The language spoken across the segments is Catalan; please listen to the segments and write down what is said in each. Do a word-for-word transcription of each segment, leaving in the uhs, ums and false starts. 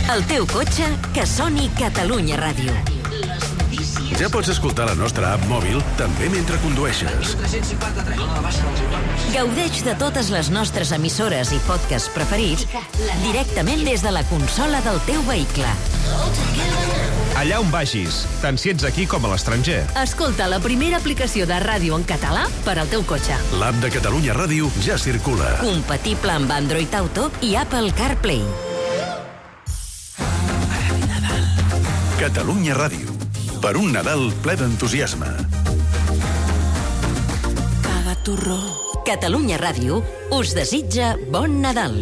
El teu cotxe, que soni Catalunya Ràdio. Ja pots escoltar la nostra app mòbil també mentre condueixes. Gaudeix de totes les nostres emissores i podcasts preferits directament des de la consola del teu vehicle. Allà on vagis, tant si ets aquí com a l'estranger. Escolta la primera aplicació de ràdio en català per al teu cotxe. L'app de Catalunya Ràdio ja circula. Compatible amb Android Auto i Apple CarPlay. Catalunya Ràdio. Per un Nadal ple d'entusiasme. Caga torró. Catalunya Ràdio us desitja bon Nadal.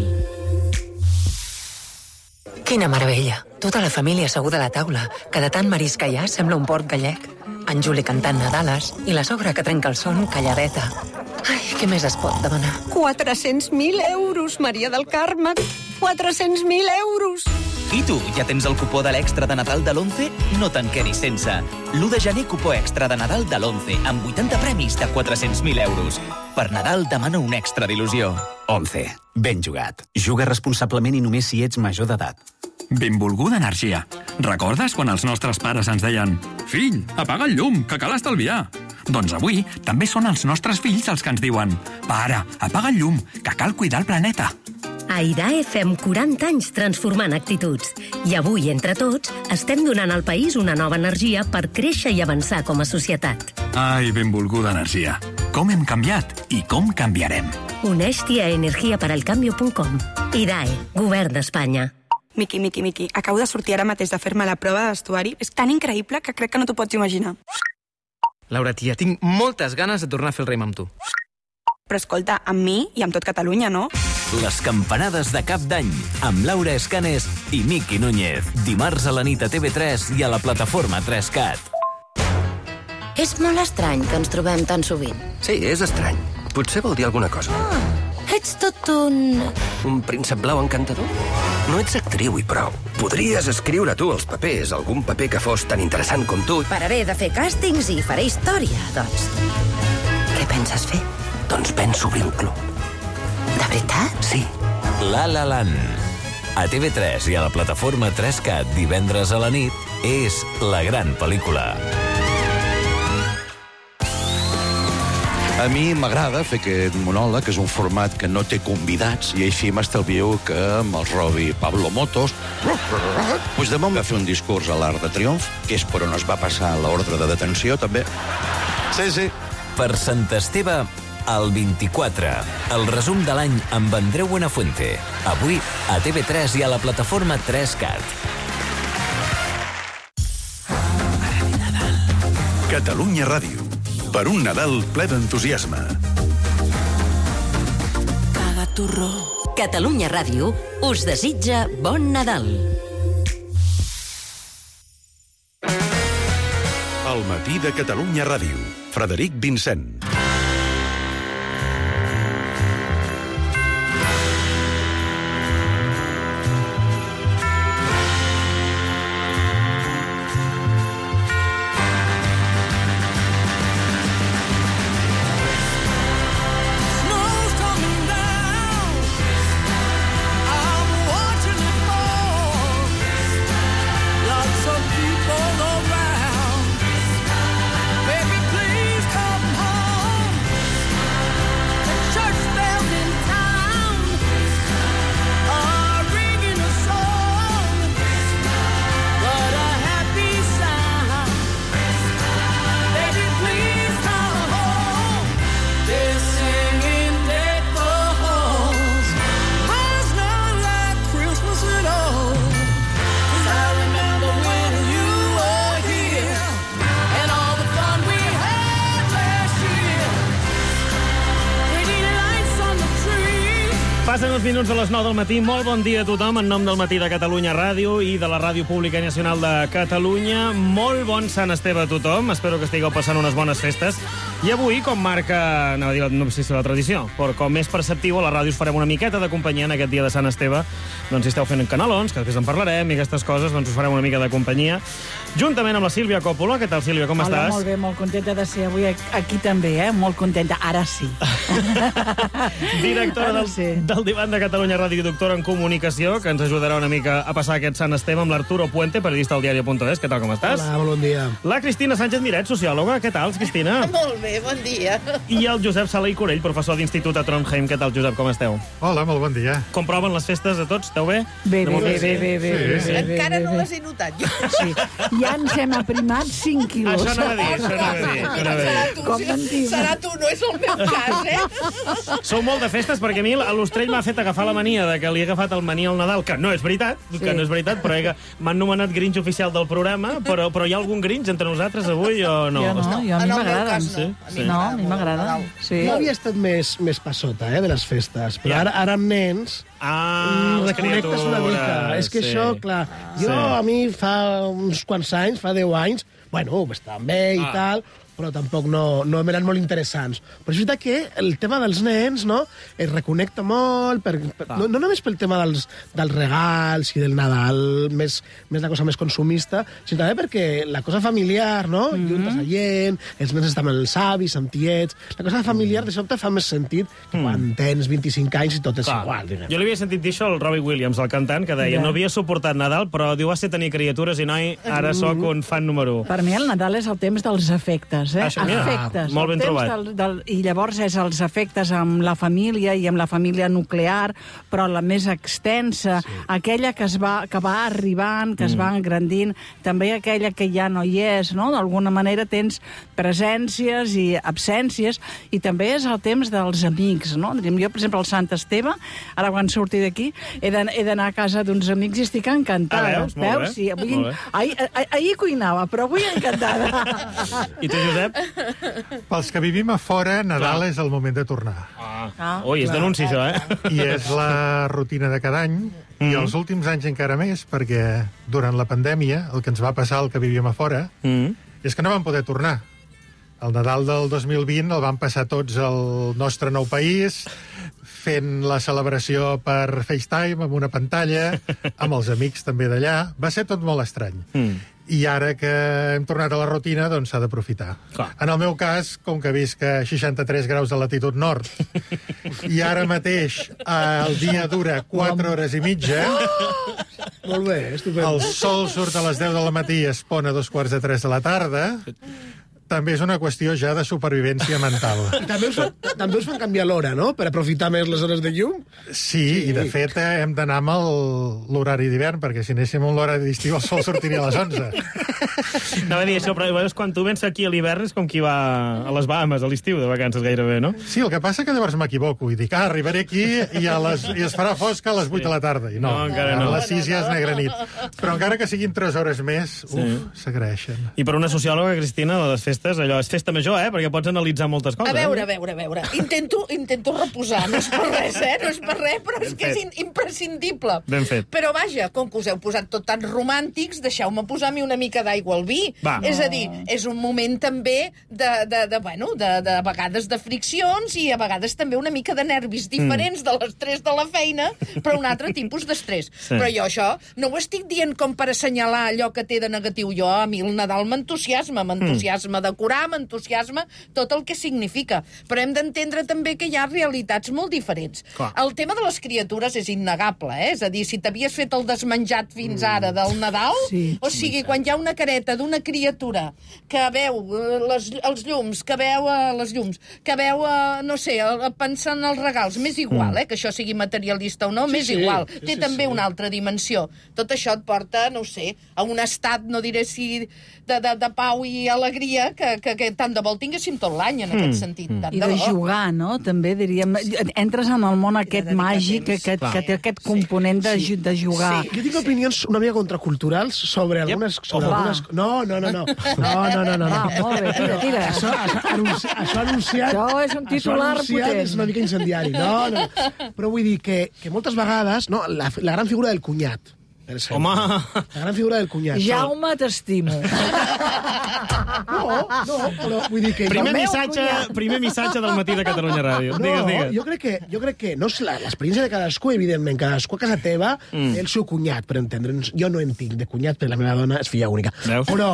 Quina meravella. Tota la família asseguda a la taula, que de tant marisc que hi ha sembla un port gallec. En Juli cantant Nadales i la sogra que trenca el son calladeta. Ai, què més es pot demanar? quatre-cents mil euros, Maria del Carme. quatre-cents mil euros. I tu, ja tens el cupó de l'extra de Nadal de l'Once? No te'n quedis sense. l'u de gener, cupó extra de Nadal de l'Once, amb vuitanta premis de quatre-cents mil euros. Per Nadal demana un extra d'il·lusió. Once. Ben jugat. Juga responsablement i només si ets major d'edat. Benvolguda energia. Recordes quan els nostres pares ens deien «Fill, apaga el llum, que cal estalviar»? Doncs avui també són els nostres fills els que ens diuen «Pare, apaga el llum, que cal cuidar el planeta». A IDAE fem quaranta anys transformant actituds. I avui, entre tots, estem donant al país una nova energia per créixer i avançar com a societat. Ai, benvolguda energia. Com hem canviat i com canviarem. Uneix-t'hi a energia per al cambio punt com. IDAE, Govern d'Espanya. Miqui, Miqui, Miqui, acabo de sortir ara mateix de fer-me la prova de vestuari. És tan increïble que crec que no t'ho pots imaginar. Laura, tia, tinc moltes ganes de tornar a fer el raïm amb tu. Però escolta, amb mi i amb tot Catalunya, no? Les campanades de cap d'any, amb Laura Escanes i Miqui Núñez. Dimarts a la nit a T V tres i a la plataforma tres cat. És molt estrany que ens trobem tan sovint. Sí, és estrany. Potser vol dir alguna cosa. Ah, ets tot un... Un príncep blau encantador? No ets actriu i prou. Podries escriure tu els papers, algun paper que fos tan interessant com tu. Pararé de fer càstings i faré història, doncs. Què penses fer? Doncs penso obrir un club. De veritat? Sí. La La Land. A T V tres i a la plataforma tres cat divendres a la nit és la gran pel·lícula. A mi m'agrada fer aquest monòleg, que és un format que no té convidats, i així m'estalvio que me'ls robi Pablo Motos. Puigdemont va fer un discurs a l'Arc de Triomf, que és per on es va passar l'ordre de detenció, també. Sí, sí. Per Sant Esteve, el vint-i-quatre. El resum de l'any amb Andreu Buenafuente. Avui a T V tres i a la plataforma tres cat. Catalunya Ràdio. Per un Nadal ple d'entusiasme. Caga torró. Catalunya Ràdio us desitja bon Nadal. El matí de Catalunya Ràdio. Frederic Vincent. Passen uns minuts de les nou del matí. Molt bon dia a tothom en nom del Matí de Catalunya Ràdio i de la Ràdio Pública Nacional de Catalunya. Molt bon Sant Esteve a tothom. Espero que estigueu passant unes bones festes. I avui, com marca, anava a dir, no sé si la tradició, però com és perceptiu, a la ràdio us farem una miqueta de companyia en aquest dia de Sant Esteve. Doncs si esteu fent canalons, que després en parlarem, i aquestes coses, doncs us farem una mica de companyia. Juntament amb la Sílvia Coppola. Què tal, Sílvia, com Hola, estàs? Molt bé, molt contenta de ser avui aquí també, eh? Molt contenta, ara sí. Directora del, del Divan de Catalunya Ràdio i doctora en comunicació, que ens ajudarà una mica a passar aquest Sant Esteve amb l'Arturo Puente, periodista del diari punt es. Què tal, com estàs? Hola, bon dia. La Cristina Sánchez Miret, sociòloga. Què tal, Cristina? Molt bé, bon dia. I el Josep Sala i Corell, professor d'Institut a Trondheim. Què tal, Josep, com esteu? Hola, molt bon dia. Com proven les festes a tots? Esteu bé? Bé, bé, bé, bé, bé, bé, bé, bé. Encara no les he notat, jo. Sí. Ja ens hem aprimat cinc quilos. Això no va dir, això no va dir. Això no va dir. Com mentim. Serà tu, no és el meu cas, eh? Sou molt de festes, perquè a mi l'Ostrell m'ha fet agafar la mania de que li he agafat el mania al Nadal, que no és veritat, sí. que no és veritat, però he... m'han nomenat Grinch oficial del programa, però, però hi ha algun Grinch entre nosaltres avui o no? Jo no, jo a mi m'agrada. Sí, sí. No, a mi m'agrada. Sí. Jo havia estat més, més passota, eh, de les festes, però Ja. ara, ara amb nens... Ah, mm, reconnectes una mica. És que sí. això, clar, jo Sí. a mi fa uns quants anys, fa deu anys, bueno, estaven bé i Ah. tal, però tampoc no, no eren molt interessants. Però és veritat que el tema dels nens, no?, es reconnecta molt, per, per, no, no només pel tema dels, dels regals i del Nadal, més, més la cosa més consumista, sinó també perquè la cosa familiar, no?, mm. juntes a gent, els nens estan amb els avis, amb tiets... La cosa familiar, de sobte, fa més sentit que mm. quan tens vint-i-cinc anys i tot és Clar. igual. Diguem. Jo l'havia sentit dir això al Robbie Williams, el cantant, que deia Ja. no havia suportat Nadal, però diu, va ser tenir criatures i noi, ara sóc un fan número u. Per mi el Nadal és el temps dels efectes, eh? Això, mira, efectes. molt ben el temps trobat. Del, del, I llavors és els efectes amb la família i amb la família nuclear, però la més extensa, sí. aquella que, es va, que va arribant, que mm. es va engrandint, també aquella que ja no hi és, no? D'alguna manera tens presències i absències, i també és el temps dels amics, no? Jo, per exemple, al Sant Esteve, ara quan surti d'aquí, he d'anar a casa d'uns amics i estic encantada. Ah, veus? Molt bé. Sí, avui, Molt bé. ahir, ahir, ahir cuinava, però avui encantada. I tu, Josep? Pels que vivim a fora, Nadal Clar. és el moment de tornar. Ah. Ah, Ui, és Clar. denunci, això, eh? I és la rutina de cada any, mm. i els últims anys encara més, perquè durant la pandèmia el que ens va passar al que vivíem a fora Mm. és que no vam poder tornar. El Nadal del dos mil vint el vam passar tots al nostre nou país, fent la celebració per FaceTime, amb una pantalla, amb els amics també d'allà. Va ser tot molt estrany. Mm. I ara que hem tornat a la rutina, doncs s'ha d'aprofitar. En el meu cas, com que visc a seixanta-tres graus de latitud nord, i ara mateix eh, el dia dura quatre hores i mitja, Molt bé, estupendo. el sol surt a les deu de la matí i es pon a dos quarts de tres de la tarda, també és una qüestió ja de supervivència mental. I també us, fan, també us fan canviar l'hora, no?, per aprofitar més les hores de llum. Sí, i de fet eh, hem d'anar amb el- l'horari d'hivern, perquè si anéssim amb l'horari d'estiu el sol sortiria a les onze. Anava a dir això, però veus, quan tu vens aquí a l'hivern és com qui va a les Bahamas a l'estiu de vacances gairebé, no? Sí, el que passa que llavors m'equivoco i dic, ah, arribaré aquí i, a les, i es farà fosca a les vuit de la tarda. I no, No, encara no. a les sis ja és negra nit. Però encara que siguin tres hores més, uf, Sí. s'agraeixen. I per una sociòloga, Cristina, de les festes, allò és festa major, eh? Perquè pots analitzar moltes coses. A veure, a veure, a veure. Intento, intento reposar, no és per res, eh? No és per res, però és Ben que és fet. in imprescindible. Ben fet. Però vaja, com que us heu posat tot tan romàntics, deixeu-me posar-me una mica d'aigua al vi. Va. És a dir, és un moment també de, de, de, bueno, de, de a vegades de friccions i a vegades també una mica de nervis diferents mm. de l'estrès de la feina, però un altre tipus d'estrès. Sí. Però jo això no ho estic dient com per assenyalar allò que té de negatiu. Jo, a mi el Nadal m'entusiasma, m'entusiasma mm. decorar, m'entusiasma tot el que significa. Però hem d'entendre també que hi ha realitats molt diferents. Clar. El tema de les criatures és innegable, eh? És a dir, si t'havies fet el desmenjat fins ara del Nadal, Sí. o sigui, quan hi ha una careta d'una criatura que veu eh, les, els llums, que veu eh, les llums, que veu, eh, no sé, el, pensant en els regals, m'és igual, eh? Que això sigui materialista o no, Sí, m'és sí, igual. sí, Té sí, també sí. una altra dimensió. Tot això et porta, no ho sé, a un estat, no diré si de, de, de pau i alegria, que, que, que tant de vol tinguéssim tot l'any, en aquest sentit. Tant I de bo. jugar, no? També diríem... Entres en el món aquest màgic que, que, que té aquest component de, ju- de jugar. Sí, jo tinc opinions una mica contraculturals sobre algunes... Sobre Ojo. algunes no, no, no, no. No, no, no, no. Va, molt bé, tira, tira. Això, això, anunci, això anunciat... Això és un titular això anunciat potent. és una mica incendiari. No, no. Però vull dir que, que moltes vegades... No, la, la gran figura del cunyat. Per exemple. Home! La gran figura del cunyat. Jaume, t'estimo. No, no, però vull dir que... Primer El meu missatge, cunyat- primer missatge del matí de Catalunya Ràdio. No, Digues, digues. jo crec que, jo crec que no és la- l'experiència de cadascú, evidentment. Cadascú a casa teva Mm. té el seu cunyat, per entendre'ns. Jo no en tinc de cunyat, perquè la meva dona és filla única. Veus? Però,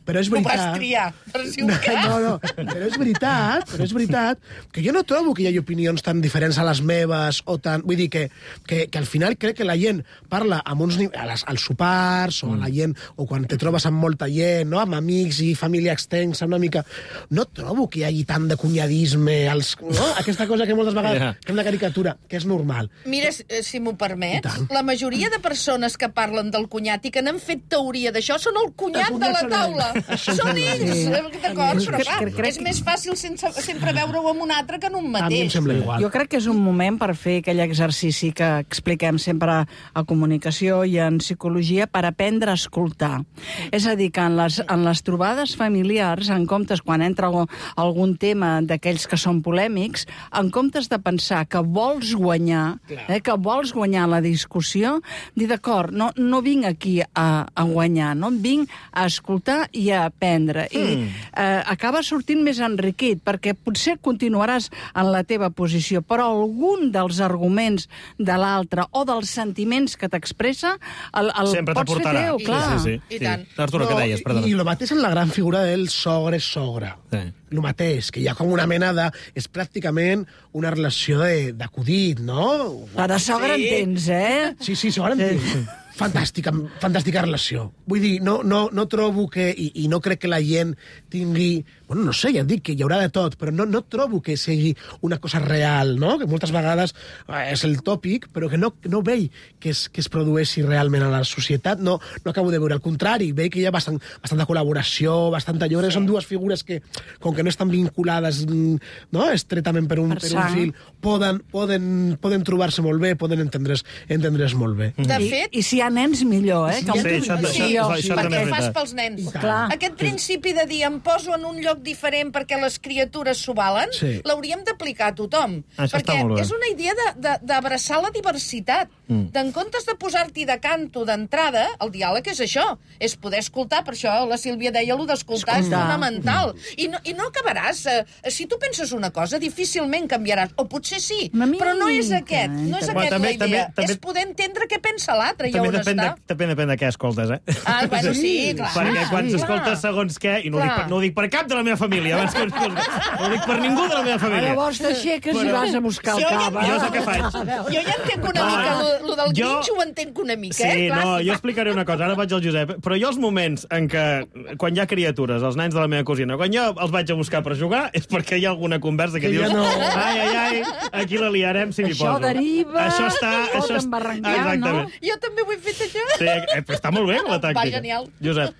però és No veritat... vas triar, per si un no, cas. no, no, però és veritat, però és veritat que jo no trobo que hi hagi opinions tan diferents a les meves o tan... Vull dir que, que, que al final crec que la gent parla amb uns nivells, a les, als sopars o a la gent, o quan te trobes amb molta gent, no? Amb amics i família extensa, una mica... No trobo que hi hagi tant de cunyadisme, els, no? Aquesta cosa que moltes vegades Yeah. fem de caricatura, que és normal. Mira, si m'ho permets, la majoria de persones que parlen del cunyat i que n'han fet teoria d'això són el cunyat, El de cunyat la són taula. ells. Són ells, Sí. d'acord? Però Crec- clar, crec- crec- és més fàcil sense, sempre veure-ho amb un altre que en un A mi em mateix. sembla igual. Jo crec que és un moment per fer aquell exercici que expliquem sempre a comunicació i en psicologia per aprendre a escoltar. És a dir, que en les, en les trobades familiars, en comptes, quan entra algun, algun tema d'aquells que són polèmics, en comptes de pensar que vols guanyar, eh, que vols guanyar la discussió, dir, d'acord, no, no vinc aquí a, a guanyar, no vinc a escoltar i a aprendre. I eh, acaba sortint més enriquit, perquè potser continuaràs en la teva posició, però algun dels arguments de l'altre o dels sentiments que t'expressa el, el Sempre pots fer t'aportarà. teu, clar. Sí, sí, sí. I tant. Arturo, què deies? Perdona. I el mateix en la gran figura del sogre-sogra. Sí. El mateix, que hi ha com una mena de... És pràcticament una relació de- d'acudit, no? La de sogra Sí. entens, eh? Sí, sí, sogra entenc. Fantàstica, fantàstica relació. Vull dir, no, no, no trobo que... I, I no crec que la gent tingui... Bueno, no sé, ja et dic que hi haurà de tot, però no, no trobo que sigui una cosa real, no? Que moltes vegades eh, és el tòpic, però que no, no veig que es, que es produeixi realment a la societat. No, no acabo de veure. Al contrari, veig que hi ha bastant, bastanta col·laboració, bastanta... Jo crec que són dues figures que, com que no estan vinculades mm, no, estretament per un, Per per un sang. fil, poden, poden, poden trobar-se molt bé, poden entendre's, entendre's molt bé. De I, fet, I si hi ha nens, millor, eh? Que Sí, això- sí, això- jo- això- això també perquè és ho fas veritat. pels nens. Clar. Aquest principi de dir em poso en un lloc diferent perquè les criatures s'ho valen, Sí. l'hauríem d'aplicar a tothom. Això està perquè molt bé. és una idea de- de- d'abraçar la diversitat. Mm. En comptes de posar-t'hi de canto d'entrada, el diàleg és això, és poder escoltar. Per això la Sílvia deia allò d'escoltar és Escoltar. fonamental. I no, I no acabaràs... Eh, si tu penses una cosa, difícilment canviaràs. O potser sí, Una però no és mica, aquest, no és Bueno, aquest també- la idea. també- també- És poder entendre què pensa l'altre i També on depèn de, està. depèn, depèn de què escoltes, eh? Ah, bueno, sí, clar. Perquè quan Sí. s'escolta segons què, i no ho, dic per, Clar. no ho dic per cap de la meva família, abans que no ho dic per ningú de la meva família. Llavors t'aixeques i Però- vas a buscar el Jo ja- cava. Jo és el que faig. Jo ja entenc una No, mica, lo, lo del jo- Grinch ho entenc una mica, Sí, eh? Clar, no, si jo fa- explicaré una cosa, ara vaig al Josep, però jo els moments en què, quan hi ha criatures, els nens de la meva cosina, quan jo els vaig a buscar per jugar, és perquè hi ha alguna conversa que, Que dius, ja no. ai, ai, ai, aquí la liarem si m'hi Això poso. deriva, Això està... pot Això està- embarrancar, Exactament. Jo també ho he fet, això. Sí, eh, però està molt bé, la tàctica. Va, genial. Josep.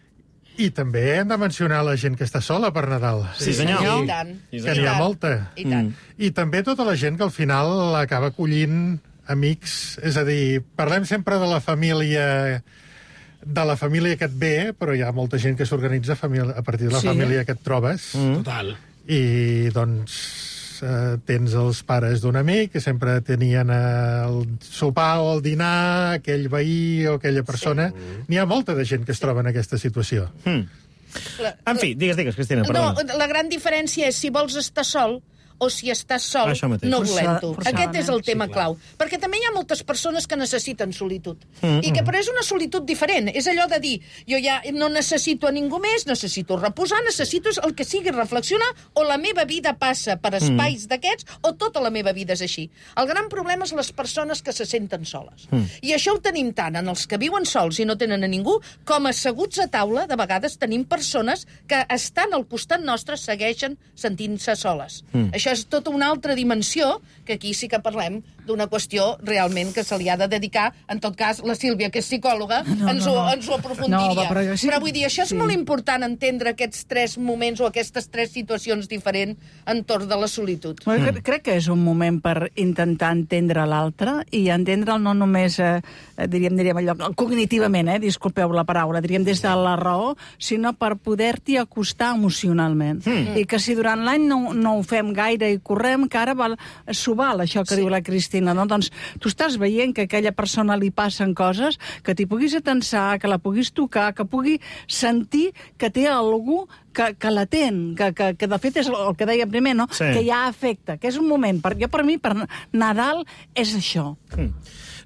I també hem de mencionar la gent que està sola per Nadal. Sí, senyor. I tant. Sí, Que senyor. n'hi ha tant. molta. I tant. I també tota la gent que al final acaba acollint amics. És a dir, parlem sempre de la família de la família que et ve, però hi ha molta gent que s'organitza família- a partir de la Sí. família que et trobes. Total. I, doncs, eh, tens els pares d'un amic que sempre tenien el sopar o el dinar, aquell veí o aquella persona. N'hi ha molta de gent que es troba en aquesta situació. Mm. La- En fi, digues, digues, Cristina, No, perdona. la gran diferència és si vols estar sol o si estàs sol, Això mateix. no Força- volent-ho. forçadament. Aquest és el tema clau. Perquè també hi ha moltes persones que necessiten solitud. Mm, I que, però és una solitud diferent. És allò de dir, jo ja no necessito a ningú més, necessito reposar, necessito el que sigui reflexionar, o la meva vida passa per espais d'aquests, o tota la meva vida és així. El gran problema és les persones que se senten soles. I això ho tenim tant en els que viuen sols i no tenen a ningú, com asseguts a taula, de vegades tenim persones que estan al costat nostre, segueixen sentint-se soles. Això és tota una altra dimensió, que aquí sí que parlem d'una qüestió realment que se li ha de dedicar, en tot cas, la Sílvia, que és psicòloga, No, no, ens, ho, no. ens ho aprofundiria. No, va, però sí. però vull dir, això és Sí. molt important, entendre aquests tres moments o aquestes tres situacions diferents entorn de la solitud. Bueno, cre- crec que és un moment per intentar entendre l'altre i entendre'l no només, eh, diríem, diríem allò, cognitivament, eh, disculpeu la paraula, diríem des de la raó, sinó per poder-t'hi acostar emocionalment. Mm. I que si durant l'any no, no ho fem gaire i correm, que ara val, s'ho val, això que sí. diu la Cristina, no? Doncs tu estàs veient que a aquella persona li passen coses, que t'hi puguis atensar, que la puguis tocar, que pugui sentir que té algú que, que l'atén, que, que, que de fet és el que deia primer, no? Sí. Que hi ha afecte, que és un moment, per, jo per mi, per Nadal, és això. Mm.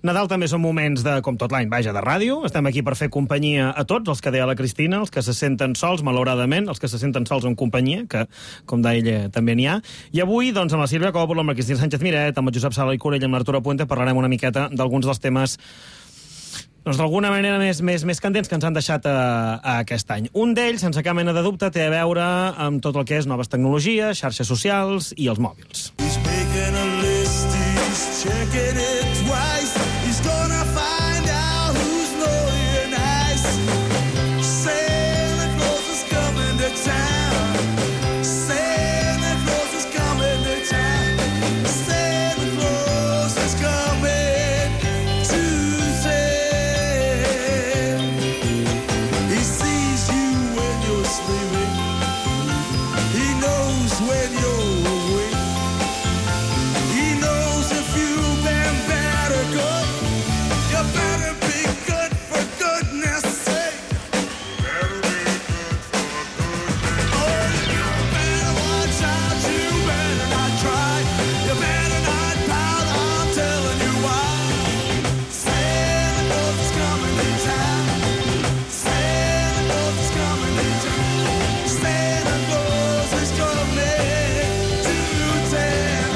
Nadal també són moments de, com tot l'any, vaja, de ràdio. Estem aquí per fer companyia a tots, els que deia la Cristina, els que se senten sols, malauradament, els que se senten sols en companyia, que, com deia ella, també n'hi ha. I avui, doncs, amb la Sílvia Còpolo, amb la Cristina Sánchez Miret, amb el Josep Sala i Corell i amb l'Arturo Puente, parlarem una miqueta d'alguns dels temes doncs d'alguna manera més, més, més candents que ens han deixat a, a aquest any. Un d'ells, sense cap mena de dubte, té a veure amb tot el que és noves tecnologies, xarxes socials i els mòbils. He's making a list, he's checking it twice. He's gonna find out who's naughty and nice. Santa Claus is coming to town. Santa Claus is coming to town. Santa Claus is coming to town. He sees you when you're sleeping. He knows when you're awake. He knows if you've been bad or good. You better be good for goodness sake. Better be good for goodness. Oh, you better watch out. You better not try. You better not pout. I'm telling you why. Santa Claus is coming to town. Santa Claus is coming to town. Santa Claus is coming to town.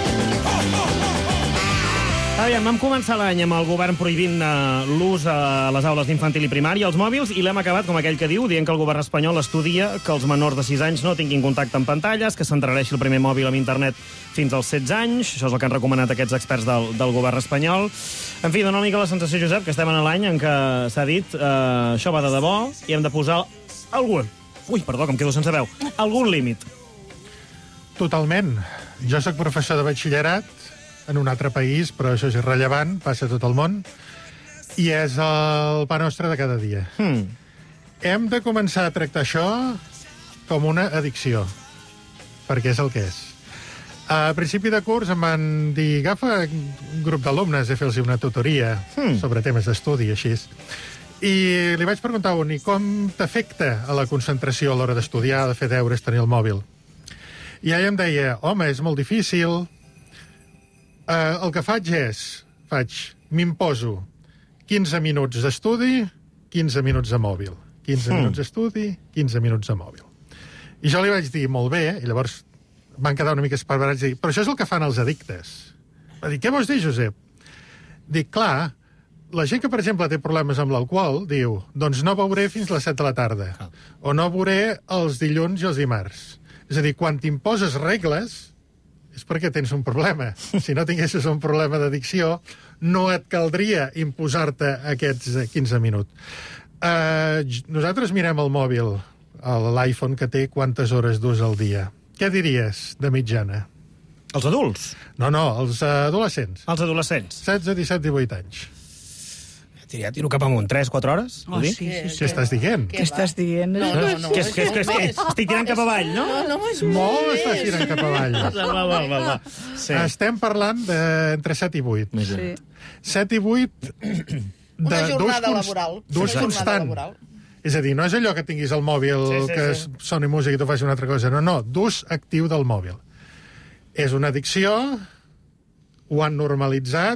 Aviam, vam començar l'any amb el govern prohibint uh, l'ús a les aules d'infantil i primària, els mòbils, i l'hem acabat, com aquell que diu, dient que el govern espanyol estudia que els menors de sis anys no tinguin contacte amb pantalles, que s'endarrereixi el primer mòbil amb internet fins als setze anys. Això és el que han recomanat aquests experts del, del govern espanyol. En fi, dona una mica la sensació, Josep, que estem en l'any en què s'ha dit uh, això va de debò i hem de posar algun... Ui, perdó, que em quedo sense veu. Algun límit. Totalment. Jo sóc professor de batxillerat en un altre país, però això és irrellevant, passa a tot el món, i és el pa nostre de cada dia. Hmm. Hem de començar a tractar això com una addicció, perquè és el que és. A principi de curs em van dir agafa un grup d'alumnes a fer-los una tutoria hmm. sobre temes d'estudi, així. I li vaig preguntar a un, i com t'afecta a la concentració a l'hora d'estudiar, de fer deures, tenir el mòbil? I ella em deia, home, és molt difícil. Uh, el que faig és, faig, m'imposo quinze minuts d'estudi, quinze minuts de mòbil. quinze mm. minuts d'estudi, quinze minuts de mòbil. I jo li vaig dir, molt bé, i llavors van quedar una mica esparverats i dir, però això és el que fan els addictes. Va dir, què vols dir, Josep? Dic, clar, la gent que, per exemple, té problemes amb l'alcohol, diu, doncs no beuré fins les set de la tarda, ah. o no beuré els dilluns i els dimarts. És a dir, quan t'imposes regles, és perquè tens un problema. Si no tinguessis un problema d'addicció, no et caldria imposar-te aquests quinze minuts. Uh, nosaltres mirem el mòbil, l'iPhone, que té quantes hores d'ús al dia. Què diries de mitjana? Els adults? No, no, els adolescents. Els adolescents. setze, disset, divuit anys. Ja tiro cap amunt, tres, quatre hores? Oh, sí, sí, sí. Què estàs dient? Què estàs dient? No, no, no. Que, és, que, és, que, és, que estic tirant cap avall, no? No, no, és molt estàs tirant cap avall. Va, va, va, va, va. Sí. Estem parlant d'entre set i vuit. Sí. set i vuit una jornada laboral. D'ús constant. És a dir, no és allò que tinguis el mòbil sí, sí, que sí. soni música i tu facis una altra cosa. No, no, d'ús actiu del mòbil. És una addicció, ho han normalitzat.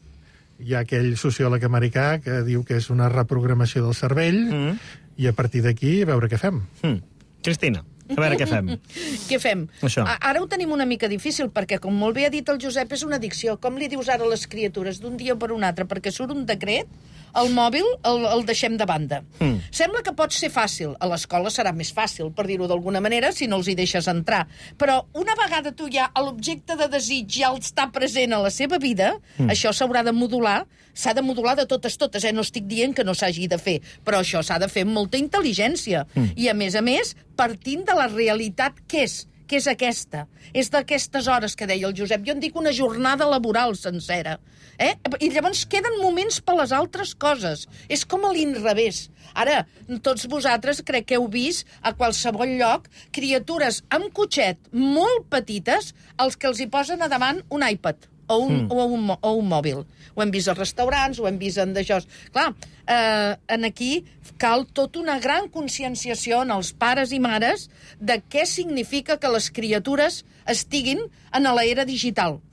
Hi ha aquell sociòleg americà que diu que és una reprogramació del cervell mm. i a partir d'aquí veure què fem. Mm. Cristina, a veure què fem. Què fem? Això. Ara ho tenim una mica difícil perquè, com molt bé ha dit el Josep, és una addicció. Com li dius ara a les criatures d'un dia per un altre? Perquè surt un decret, el mòbil el, el deixem de banda. Mm. Sembla que pot ser fàcil. A l'escola serà més fàcil, per dir-ho d'alguna manera, si no els hi deixes entrar. Però una vegada tu ja l'objecte de desig ja està present a la seva vida, mm. això s'haurà de modular, s'ha de modular de totes totes, eh? No estic dient que no s'hagi de fer, però això s'ha de fer amb molta intel·ligència. Mm. I, a més a més, partint de la realitat que és, que és aquesta. És d'aquestes hores que deia el Josep. Jo en dic una jornada laboral sencera. Eh? I llavors queden moments per les altres coses. És com a l'inrevés. Ara, tots vosaltres crec que heu vist a qualsevol lloc criatures amb cotxet molt petites els que els hi posen a davant un iPad o un, mm. o un, o un mòbil. Ho hem vist als restaurants, ho hem vist en d'això. Clar, eh, en aquí cal tota una gran conscienciació en els pares i mares de què significa que les criatures estiguin en l'era digital.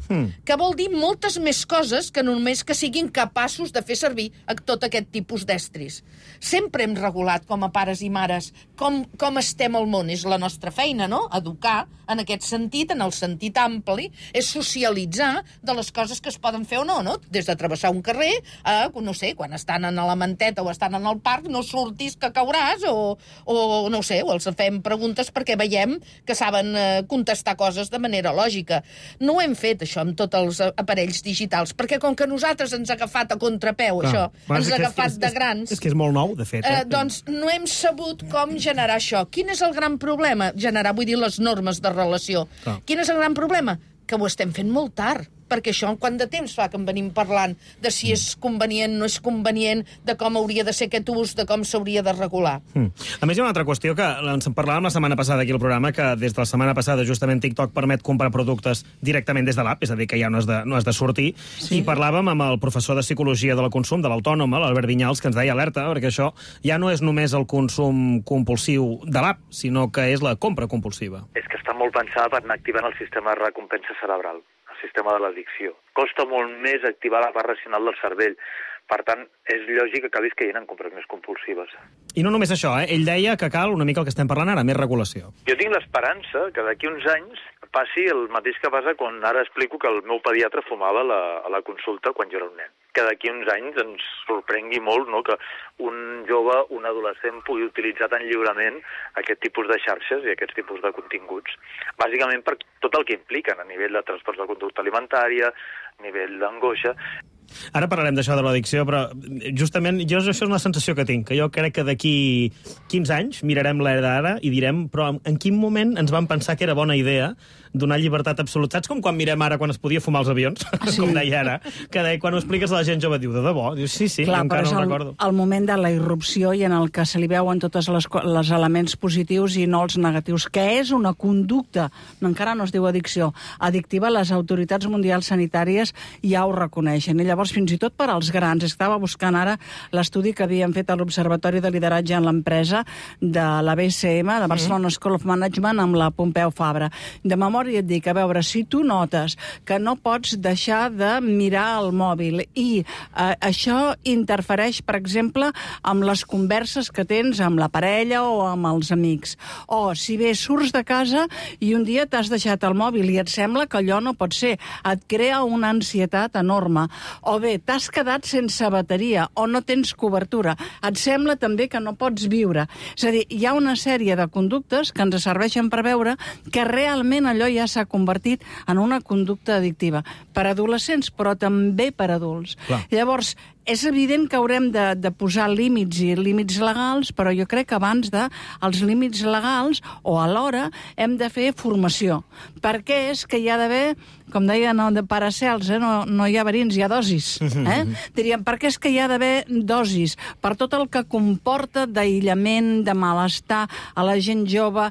Mm. Que vol dir moltes més coses que només que siguin capaços de fer servir tot aquest tipus d'estris. Sempre hem regulat com a pares i mares com, com estem al món. És la nostra feina, no? Educar en aquest sentit, en el sentit ampli, és socialitzar de les coses que es poden fer o no, no? Des de travessar un carrer a, no sé, quan estan en la manteta o estan en el parc, no surtis que cauràs, o, o no sé, o els fem preguntes perquè veiem que saben eh, contestar coses de manera lògica. No ho hem fet, això, amb tots els aparells digitals, perquè com que nosaltres ens ha agafat a contrapeu, Clar. això, Clar, ens ha agafat és, és, de grans... És que és molt nou, de fet. Eh? Eh, doncs no hem sabut com generar això. Quin és el gran problema? Generar, vull dir, les normes de relació. Clar. Quin és el gran problema? Que ho estem fent molt tard. Perquè això, en quant de temps fa que en venim parlant de si és convenient, no és convenient, de com hauria de ser aquest ús, de com s'hauria de regular. Mm. A més, hi ha una altra qüestió que ens en parlàvem la setmana passada aquí al programa, que des de la setmana passada justament TikTok permet comprar productes directament des de l'app, és a dir, que ja no has de, no has de sortir, sí. I parlàvem amb el professor de Psicologia del Consum, de l'Autònoma, l'Albert Vinyals, que ens deia alerta, perquè això ja no és només el consum compulsiu de l'app, sinó que és la compra compulsiva. És que està molt pensada per anar activant el sistema de recompensa cerebral, sistema de l'addicció. Costa molt més activar la part racional del cervell. Per tant, és lògic que acabis caient en compres més compulsives. I no només això, eh? Ell deia que cal una mica el que estem parlant ara, més regulació. Jo tinc l'esperança que d'aquí uns anys passi el mateix que passa quan ara explico que el meu pediatre fumava a la, a la consulta quan jo era un nen. Que d'aquí uns anys ens sorprengui molt, no?, que un jove, un adolescent pugui utilitzar tan lliurement aquest tipus de xarxes i aquests tipus de continguts. Bàsicament per tot el que impliquen a nivell de trastorns de conducta alimentària, a nivell d'angoixa. Ara parlarem d'això de l'addicció, però justament jo això és una sensació que tinc, que jo crec que d'aquí quinze anys mirarem l'era d'ara i direm, però en quin moment ens vam pensar que era bona idea donar llibertat absoluta? Saps com quan mirem ara quan es podia fumar als avions? Ah, sí. Com deia ara, que deia, quan ho expliques a la gent jove diu, de debò? Diu, sí, sí, Clar, encara no el, recordo. el moment de la irrupció i en el que se li veuen tots les, les elements positius i no els negatius, que és una conducta, no, encara no es diu addicció, addictiva, les autoritats mundials sanitàries ja ho reconeixen. I llavors, fins i tot per als grans, estava buscant ara l'estudi que havien fet a l'Observatori de Lideratge en l'Empresa de la B C M, de Barcelona mm. School of Management, amb la Pompeu Fabra. De memòria et dic, a veure, si tu notes que no pots deixar de mirar el mòbil i eh, això interfereix, per exemple, amb les converses que tens amb la parella o amb els amics, o si bé surts de casa i un dia t'has deixat el mòbil i et sembla que allò no pot ser, et crea una ansietat enorme, o bé t'has quedat sense bateria o no tens cobertura, et sembla també que no pots viure. És a dir, hi ha una sèrie de conductes que ens serveixen per veure que realment allò ja s'ha convertit en una conducta addictiva. Per adolescents, però també per adults. Clar. Llavors, és evident que haurem de, de posar límits i límits legals, però jo crec que abans de els límits legals, o alhora, hem de fer formació. Perquè és que hi ha d'haver, com deia no, de Paracels, eh? no, no hi ha verins, hi ha dosis. Eh? Diríem, perquè és que hi ha d'haver dosis per tot el que comporta d'aïllament, de malestar a la gent jove,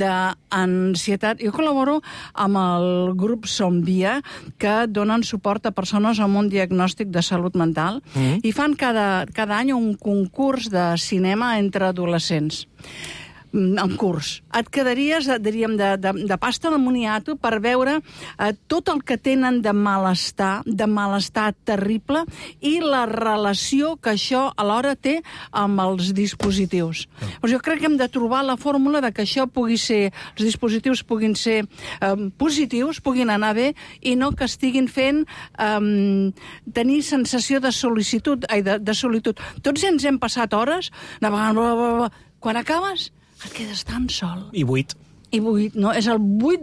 d'ansietat. Jo col·laboro amb el grup Somvia, que donen suport a persones amb un diagnòstic de salut mental, mm. i fan cada, cada any un concurs de cinema entre adolescents. En curs. Et quedaries, diríem, de, de, de pasta de moniato per veure eh, tot el que tenen de malestar, de malestar terrible, i la relació que això alhora té amb els dispositius. Mm. Pues jo crec que hem de trobar la fórmula de que això pugui ser, els dispositius puguin ser eh, positius, puguin anar bé, i no que estiguin fent eh, tenir sensació de sol·licitud, ai, de, de solitud. Tots ens hem passat hores navegant, bla, bla, bla. Quan acabes, et quedes tan sol. I buit. I buit, no? És el buit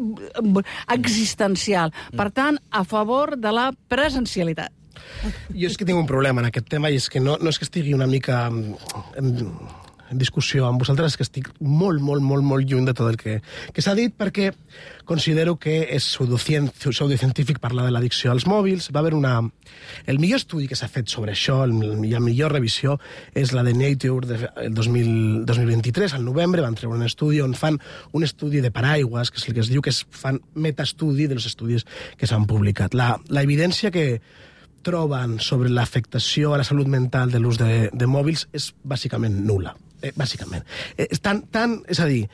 existencial. Per tant, a favor de la presencialitat. Jo és que tinc un problema en aquest tema, i és que no, no és que estigui una mica en, en, en discussió amb vosaltres, és que estic molt, molt, molt, molt lluny de tot el que, que s'ha dit, perquè considero que és pseudocientífic parlar de l'addicció als mòbils. Va haver una... El millor estudi que s'ha fet sobre això, la millor revisió, és la de Nature del dos mil vint-i-tres, al novembre, van treure un estudi on fan un estudi de paraigües, que és el que es diu que es fan metaestudi dels estudis que s'han publicat. La, la evidència que troben sobre l'afectació a la salut mental de l'ús de, de mòbils és bàsicament nul·la. Eh, bàsicament. Eh, és, tan, tan, és a dir,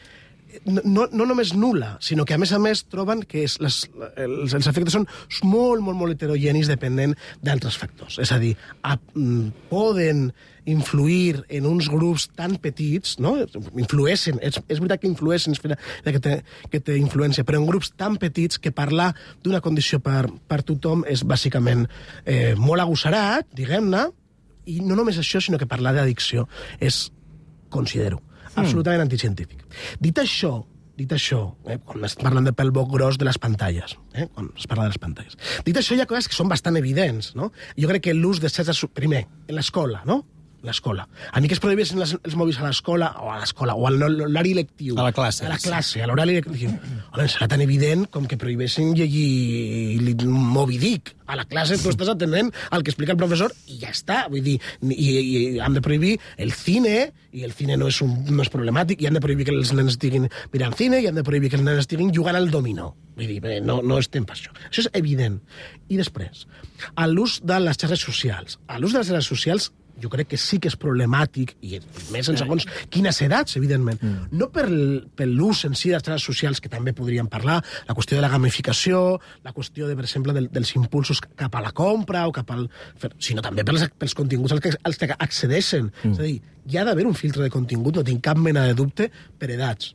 no, no només nul·la, sinó que a més a més troben que és les, els, els efectes són molt, molt, molt heterogenis depenent d'altres factors. És a dir, a, poden influir en uns grups tan petits, no? Influeixen, és, és veritat que influeixen, és veritat que té, que té influència, però en grups tan petits que parlar d'una condició per, per tothom és bàsicament eh, molt agossarat, diguem-ne, i no només això, sinó que parlar d'addicció és, considero, absolutament anticientífic. Dit això, dit això, eh, quan es parlen de pel boc gros de les pantalles, eh, quan es parla de les pantalles, dit això hi ha coses que són bastant evidents, no? Jo crec que l'ús de certs... Primer, en l'escola, no? L'escola. A mi que es prohibeixen les, els mòbils a l'escola, o a l'escola, o a l'horari lectiu. A la classe. A la classe, a l'horari lectiu. Home, serà tan evident com que prohibeixen llegir Moby Dick. A la classe tu estàs atenent al que explica el professor i ja està. Vull dir, i, i han de prohibir el cine, i el cine no és, un, no és problemàtic, i han de prohibir que els nens estiguin mirant cine, i han de prohibir que els nens estiguin jugant al dominó. Vull dir, no, no estem per això. Això és evident. I després, a l'ús de les xarxes socials. A l'ús de les xarxes socials jo crec que sí que és problemàtic, i més en segons quines edats, evidentment. Mm. No per, per l'ús en si de les xarxes socials, que també podríem parlar, la qüestió de la gamificació, la qüestió, de, per exemple, del, dels impulsos cap a la compra, o cap al... sinó també pels, pels continguts als que, als que accedeixen. Mm. És a dir, hi ha d'haver un filtre de contingut, no tinc cap mena de dubte, per edats.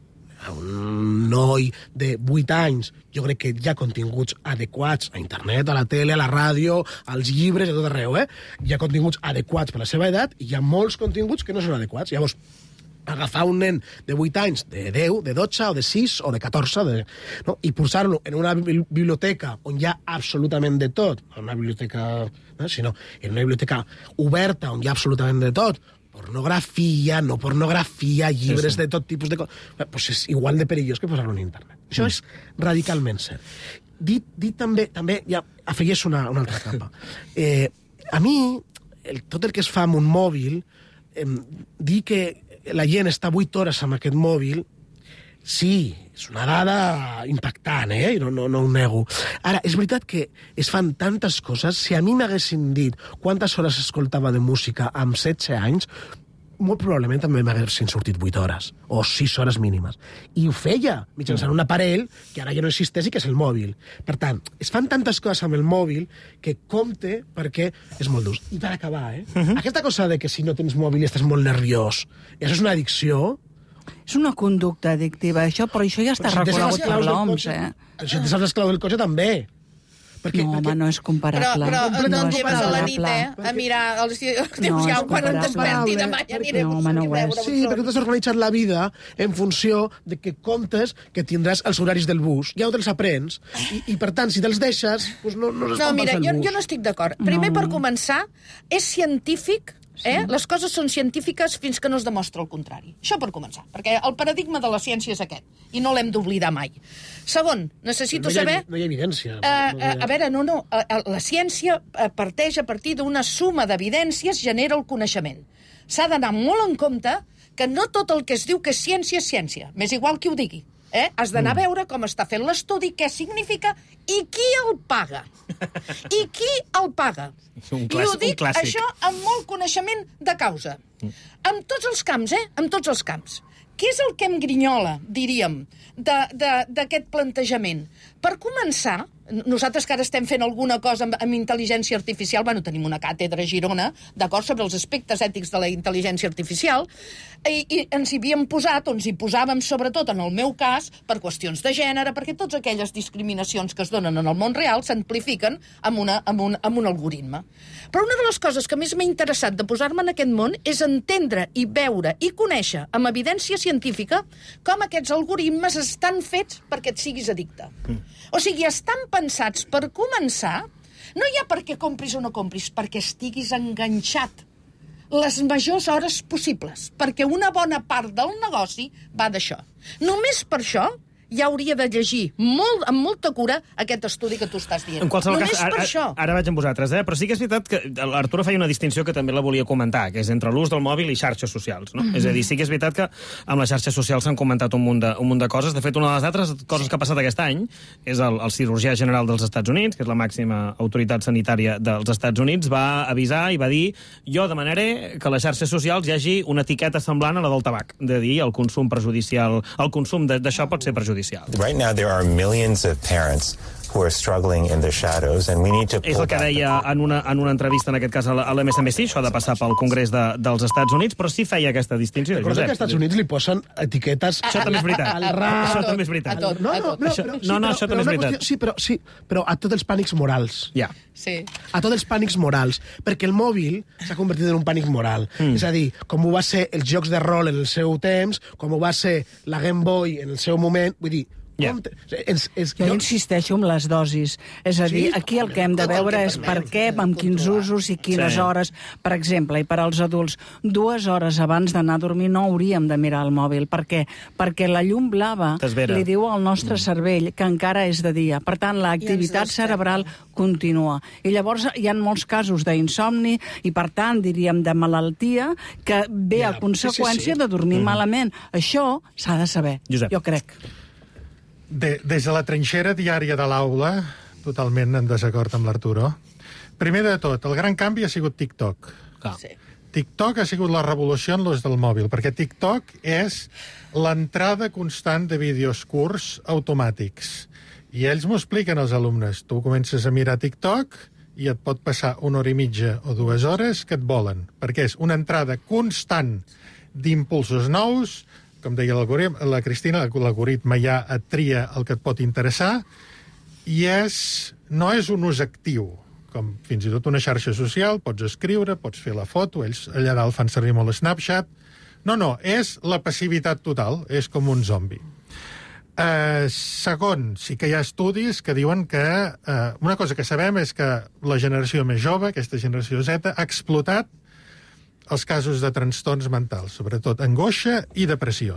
Un noi de vuit anys, jo crec que hi ha continguts adequats a internet, a la tele, a la ràdio, als llibres, a tot arreu, eh? Hi ha continguts adequats per la seva edat i hi ha molts continguts que no són adequats. Llavors, agafar un nen de vuit anys, de deu, de dotze, o de sis, o de catorze, de, no? I posar-lo en una biblioteca on hi ha absolutament de tot, no una biblioteca, no? Sinó en una biblioteca oberta on hi ha absolutament de tot, pornografia, no pornografia, llibres sí, sí. de tot tipus de coses, pues és igual de perillós que posar-lo en internet. Mm. Això és radicalment cert. Dit, dit també, també ja afegeix una, una altra capa. Eh, a mi, el, tot el que es fa amb un mòbil, eh, dir que la gent està vuit hores amb aquest mòbil, sí, és una dada impactant, eh? No, no, no ho nego. Ara, és veritat que es fan tantes coses. Si a mi m'haguessin dit quantes hores escoltava de música amb setze anys, molt probablement també m'haguessin sortit vuit hores, o sis hores mínimes. I ho feia mitjançant un aparell que ara ja no existeix i que és el mòbil. Per tant, es fan tantes coses amb el mòbil que compte perquè és molt dur. I per acabar, eh? Uh-huh. Aquesta cosa de que si no tens mòbil i estàs molt nerviós, això és una addicció. És una conducta addictiva, això, però això ja està si reconegut per l'O M S, eh? Si et saps les claus del cotxe, també. Perquè, no, perquè... home, no és comparable. Però, però no no lleves a la nit, eh? A mirar els dius, no ja, quan em desperti demà ja anirem no, home, no a veure. Sí, perquè tu t'has organitzat la vida en funció de que comptes que tindràs els horaris del bus. Ja no te'ls aprens. I, i per tant, si te'ls deixes, doncs no, no, no mira, jo, jo no estic d'acord. Primer, no. per començar, és científic. Sí. Eh? Les coses són científiques fins que no es demostra el contrari. Això per començar, perquè el paradigma de la ciència és aquest, i no l'hem d'oblidar mai. Segon, necessito no hi ha, saber... No hi ha evidència. Uh, uh, a veure, no, no, uh, la ciència parteix a partir d'una suma d'evidències genera el coneixement. S'ha d'anar molt en compte que no tot el que es diu que és ciència és ciència, m'és igual qui ho digui. Eh? Has d'anar a veure com està fent l'estudi, què significa i qui el paga. I qui el paga. Un I ho dic, això, amb molt coneixement de causa. En tots els camps, eh? En tots els camps. Què és el que em grinyola, diríem, d'aquest plantejament? Per començar, nosaltres que ara estem fent alguna cosa amb, amb intel·ligència artificial, bueno, tenim una càtedra a Girona, d'acord, sobre els aspectes ètics de la intel·ligència artificial, i, i ens hi havíem posat, o ens hi posàvem sobretot en el meu cas, per qüestions de gènere, perquè totes aquelles discriminacions que es donen en el món real s'amplifiquen amb, una, amb, un, amb un algoritme. Però una de les coses que més m'ha interessat de posar-me en aquest món és entendre i veure i conèixer amb evidència científica com aquests algoritmes estan fets perquè et siguis addicte. Mm. O sigui, estan pensats per començar, no hi ha perquè compris o no compris, perquè estiguis enganxat les majors hores possibles, perquè una bona part del negoci va d'això. Només per això ja hauria de llegir molt, amb molta cura aquest estudi que tu estàs dient. En qualsevol Només cas, per ara, això. ara vaig amb vosaltres, eh? Però sí que és veritat que l'Arturo feia una distinció que també la volia comentar, que és entre l'ús del mòbil i xarxes socials, no? Mm-hmm. És a dir, sí que és veritat que amb les xarxes socials s'han comentat un munt, de, un munt de coses. De fet, una de les altres coses que ha passat aquest any és el, el cirurgià general dels Estats Units, que és la màxima autoritat sanitària dels Estats Units, va avisar i va dir: jo demanaré que a les xarxes socials hi hagi una etiqueta semblant a la del tabac, de dir el consum perjudicial, el consum d'això pot ser perjudicial. Right now there are millions of parents who are struggling in the shadows, and we need to És el que deia en una, en una entrevista, en aquest cas, a l'M S N B C, això ha de passar pel Congrés de, dels Estats Units, però sí feia aquesta distinció. Recorda que als Estats Units li posen etiquetes... Això també és veritat. Al rap... Això també és veritat. No, no, no, Això- però, no, no, això també és una veritat. qüestió- Sí, però, sí, però a tots els pànics morals. Ja. Sí. A tots els pànics morals. Perquè el mòbil s'ha convertit en un pànic moral. Mm. És a dir, com ho va ser els jocs de rol en el seu temps, com ho va ser la Game Boy en el seu moment... Vull dir, Ja. compte, és, és, Jo insisteixo amb les dosis. És a dir, Sí? aquí el que hem de veure és per què, amb quins usos i quines Sí. hores. Per exemple, i per als adults, dues hores abans d'anar a dormir no hauríem de mirar el mòbil. Per què? Perquè la llum blava T'esvera. li diu al nostre cervell que encara és de dia. Per tant, l'activitat cerebral continua. I llavors hi ha molts casos d'insomni i, per tant, diríem, de malaltia que ve Ja, a conseqüència sí, sí, sí. de dormir Mhm. malament. Això s'ha de saber, Josep. jo crec. De, des de la trinxera diària de l'aula, totalment en desacord amb l'Arturo. Primer de tot, el gran canvi ha sigut TikTok. Sí. TikTok ha sigut la revolució en l'ús del mòbil, perquè TikTok és l'entrada constant de vídeos curts automàtics. I ells m'ho expliquen, els alumnes. Tu comences a mirar TikTok i et pot passar una hora i mitja o dues hores que et volen, perquè és una entrada constant d'impulsos nous. Com deia l'algoritme, la Cristina, l'algoritme ja et tria el que et pot interessar i és, no és un ús actiu, com fins i tot una xarxa social, pots escriure, pots fer la foto, ells allà dalt fan servir molt Snapchat. No, no, és la passivitat total, és com un zombi. Eh, segon, sí que hi ha estudis que diuen que eh, una cosa que sabem és que la generació més jove, aquesta generació Z, ha explotat els casos de trastorns mentals, sobretot angoixa i depressió.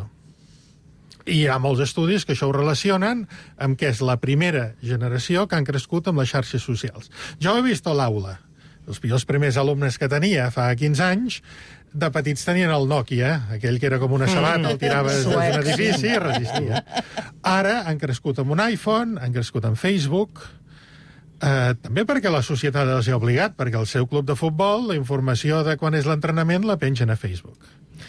I hi ha molts estudis que això ho relacionen amb que és la primera generació que han crescut amb les xarxes socials. Jo ho he vist a l'aula. Els, els primers alumnes que tenia fa quinze anys, de petits tenien el Nokia, aquell que era com una sabata, el tiraves des d'un edifici i resistia. Ara han crescut amb un iPhone, han crescut amb Facebook. Eh, també perquè la societat els ha obligat, perquè al seu club de futbol la informació de quan és l'entrenament la pengen a Facebook.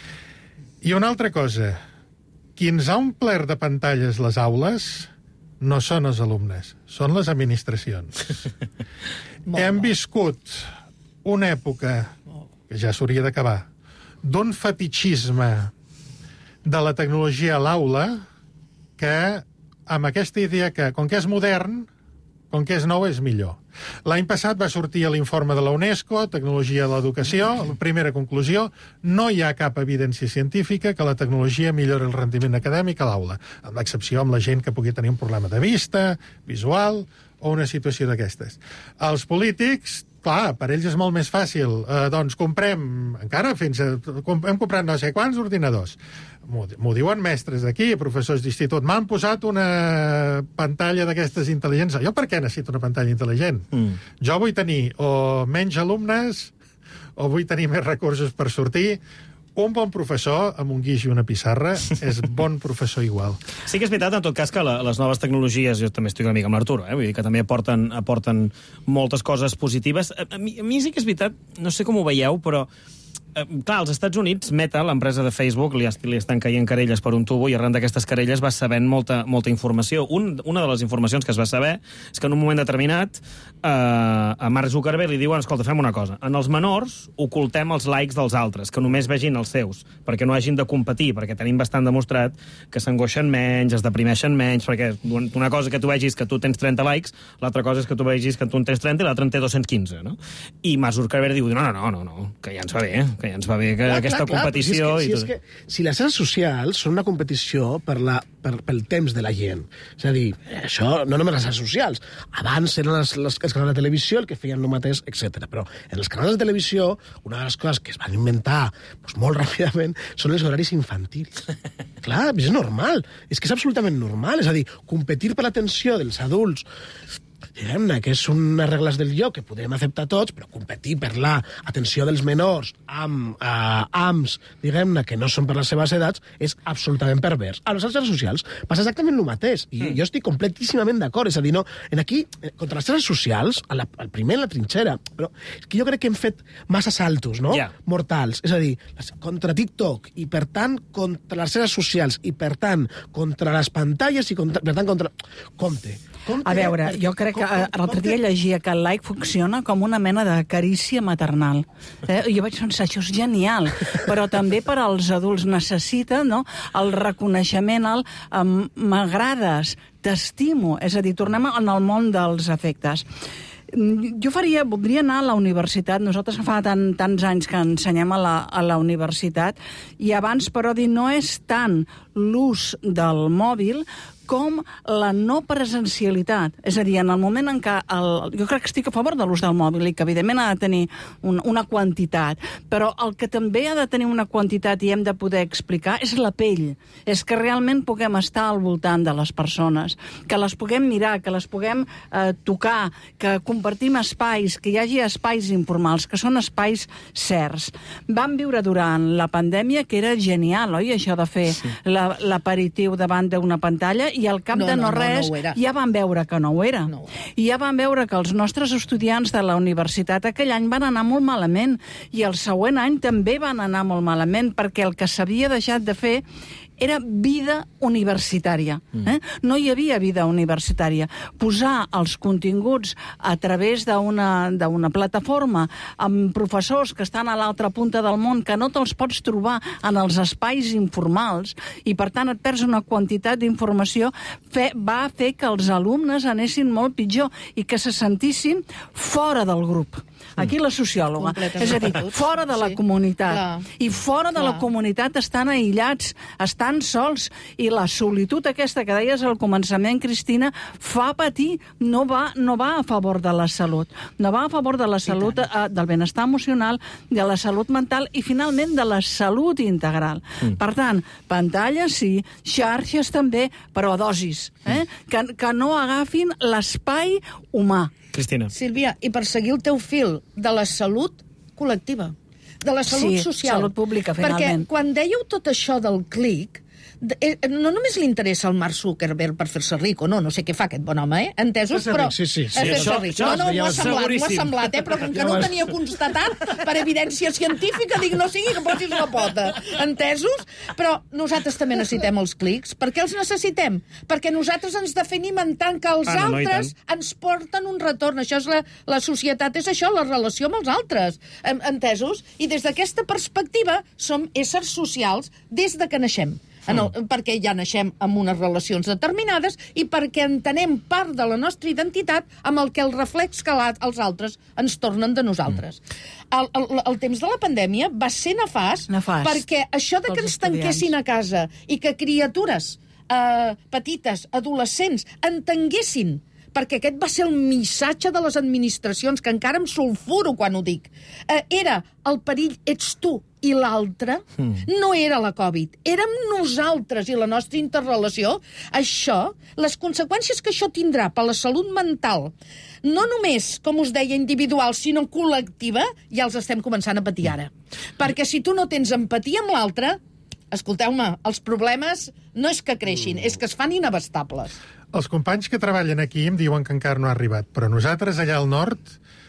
I una altra cosa, qui ens ha omplert de pantalles les aules no són els alumnes, són les administracions. Hem viscut una època, que ja s'hauria d'acabar, d'un fetitxisme de la tecnologia a l'aula que, amb aquesta idea que, com que és modern, com que és nou, és millor. L'any passat va sortir a l'informe de la UNESCO, Tecnologia de l'Educació, la primera conclusió, no hi ha cap evidència científica que la tecnologia millori el rendiment acadèmic a l'aula, amb l'excepció amb la gent que pugui tenir un problema de vista, visual, o una situació d'aquestes. Els polítics, clar, per ells és molt més fàcil. Eh, doncs comprem, encara fins a... Hem comprat no sé quants ordinadors. M'ho diuen mestres d'aquí, professors d'institut. M'han posat una pantalla d'aquestes intel·ligents. Jo per què necessito una pantalla intel·ligent? Mm. Jo vull tenir o menys alumnes o vull tenir més recursos per sortir. Un bon professor amb un guix i una pissarra és bon professor igual. Sí que és veritat, en tot cas, que la, les noves tecnologies, jo també estic una mica amb l'Arturo, eh? Vull dir que també aporten, aporten moltes coses positives. A, a, mi, a mi sí que és veritat, no sé com ho veieu, però eh, clar, als Estats Units, Meta, l'empresa de Facebook, li, li estan caient querelles per un tubo i arran d'aquestes querelles va sabent molta, molta informació. Un, una de les informacions que es va saber és que en un moment determinat eh, a Mark Zuckerberg li diuen, escolta, fem una cosa, en els menors ocultem els likes dels altres, que només vegin els seus, perquè no hagin de competir, perquè tenim bastant demostrat que s'angoixen menys, es deprimeixen menys, perquè una cosa que tu vegis que tu tens trenta likes, l'altra cosa és que tu vegis que tu en tens trenta i l'altre en té dos-cents quinze, no? I Mark Zuckerberg diu, no, no, no, no, que ja ens va bé, que ja ens va bé que Clar, aquesta clar, clar, competició... però si, és que, si, i és tot. que, si les xarxes socials són una competició per la, per, pel temps de la gent. És a dir, això no només les xarxes socials. Abans eren les, les, els canals de televisió el que feien el mateix, etcètera. Però en els canals de televisió, una de les coses que es van inventar doncs, molt ràpidament són els horaris infantils. Clar, és normal. És que és absolutament normal. És a dir, competir per l'atenció dels adults, diguem-ne, que és unes regles del joc que podem acceptar tots, però competir per l'atenció dels menors amb eh, ams, diguem-ne, que no són per les seves edats, és absolutament pervers. A les xarxes socials passa exactament el mateix, i mm. jo estic completíssimament d'acord. És a dir, no, en aquí, contra les xarxes socials, a la, al primer en la trinxera, però és que jo crec que hem fet massa saltos, no?, yeah. mortals. És a dir, contra TikTok, i per tant, contra les xarxes socials, i per tant, contra les pantalles, i contra, per tant, contra... Compte. Compte, a veure, jo crec que l'altre dia llegia que el like funciona com una mena de carícia maternal. Eh? Jo vaig pensar, això és genial, però també per als adults necessita, no?, el reconeixement, el um, m'agrades, t'estimo, és a dir, tornem en el món dels afectes. Jo faria, voldria anar a la universitat. Nosaltres fa tant, tants anys que ensenyem a la, a la universitat, i abans, però, dir, no és tant l'ús del mòbil com la no presencialitat. És a dir, en el moment en què... El, jo crec que estic a favor de l'ús del mòbil i que, evidentment, ha de tenir un, una quantitat, però el que també ha de tenir una quantitat i hem de poder explicar és la pell. És que realment puguem estar al voltant de les persones, que les puguem mirar, que les puguem eh, tocar, que compartim espais, que hi hagi espais informals, que són espais certs. Vam viure durant la pandèmia, que era genial, oi?, això de fer sí. l'aperitiu davant d'una pantalla, i al cap no, de no, no res no, no ja van veure que no ho era. No. I ja van veure que els nostres estudiants de la universitat aquell any van anar molt malament, i el següent any també van anar molt malament, perquè el que s'havia deixat de fer era vida universitària. Eh? No hi havia vida universitària. Posar els continguts a través d'una d'una plataforma amb professors que estan a l'altra punta del món, que no te'ls pots trobar en els espais informals, i per tant et perds una quantitat d'informació, fe, va fer que els alumnes anessin molt pitjor i que se sentissin fora del grup. Aquí la sociòloga. És a dir, fora de la sí. comunitat. Clar. I fora de Clar. la comunitat estan aïllats, estan sols, i la solitud aquesta que deies al començament, Cristina, fa patir, no va, no va a favor de la salut. No va a favor de la salut, eh, del benestar emocional, de la salut mental i, finalment, de la salut integral. Mm. Per tant, pantalles sí, xarxes també, però a dosis. Eh? Mm. Que, que no agafin l'espai humà. Cristina. Sílvia, i per seguir el teu fil de la salut col·lectiva, de la salut sí, social. Salut pública, finalment. Perquè quan dèieu tot això del clic, no només li interessa al Mark Zuckerberg per fer-se ric, o no, no sé què fa aquest bon home, eh? Entesos? Però... Sí, sí, sí. Això, això no, no, m'ho ha semblat, m'ho ha semblat, eh? Però com que no ho tenia constatat per evidència científica, dic, no sigui que posis la pota. Entesos? Però nosaltres també necessitem els clics. Per què els necessitem? Perquè nosaltres ens definim en tant que els ah, no, altres no, ens porten un retorn. Això és la, la societat, és això, la relació amb els altres. Entesos? I des d'aquesta perspectiva som éssers socials des de que naixem. No, perquè ja naixem amb unes relacions determinades i perquè entenem part de la nostra identitat amb el que el reflex que els altres ens tornen de nosaltres. El, el, el temps de la pandèmia va ser nefast, nefast. perquè això de que ens tanquessin a casa i que criatures eh, petites, adolescents, entenguessin, perquè aquest va ser el missatge de les administracions, que encara em sulfuro quan ho dic, eh, era el perill ets tu i l'altre, mm. no era la Covid, érem nosaltres i la nostra interrelació. Això, les conseqüències que això tindrà per la salut mental, no només, com us deia, individual, sinó col·lectiva, ja els estem començant a patir ara. Perquè si tu no tens empatia amb l'altre, escolteu-me, els problemes no és que creixin, és que es fan inabastables. Els companys que treballen aquí em diuen que encara no ha arribat, però nosaltres allà al nord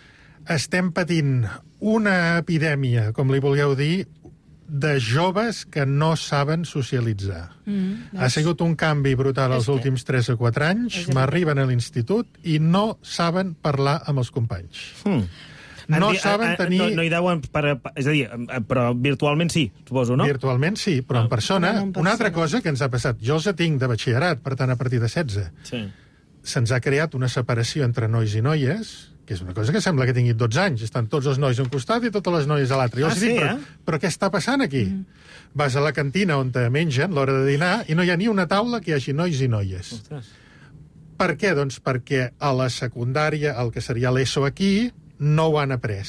estem patint una epidèmia, com li vulgueu dir, de joves que no saben socialitzar. Mm, ha sigut un canvi brutal els últims tres o quatre anys, m'arriben a l'institut i no saben parlar amb els companys. Mm. No saben tenir... No, no hi deuen... Per, és a dir, però virtualment sí, suposo, no? Virtualment sí, però en persona... No, no en persona. Una altra cosa que ens ha passat, jo els tinc de batxillerat, per tant, a partir de setze, sí. Se'ns ha creat una separació entre nois i noies que és una cosa que sembla que tingui dotze anys. Estan tots els nois a un costat i totes les noies a l'altre. Ah, sí, però, eh? però què està passant aquí? Mm. Vas a la cantina on te mengen l'hora de dinar i no hi ha ni una taula que hi hagi nois i noies. Ostres. Per què? Doncs perquè a la secundària, el que seria l'ESO aquí, no ho han après.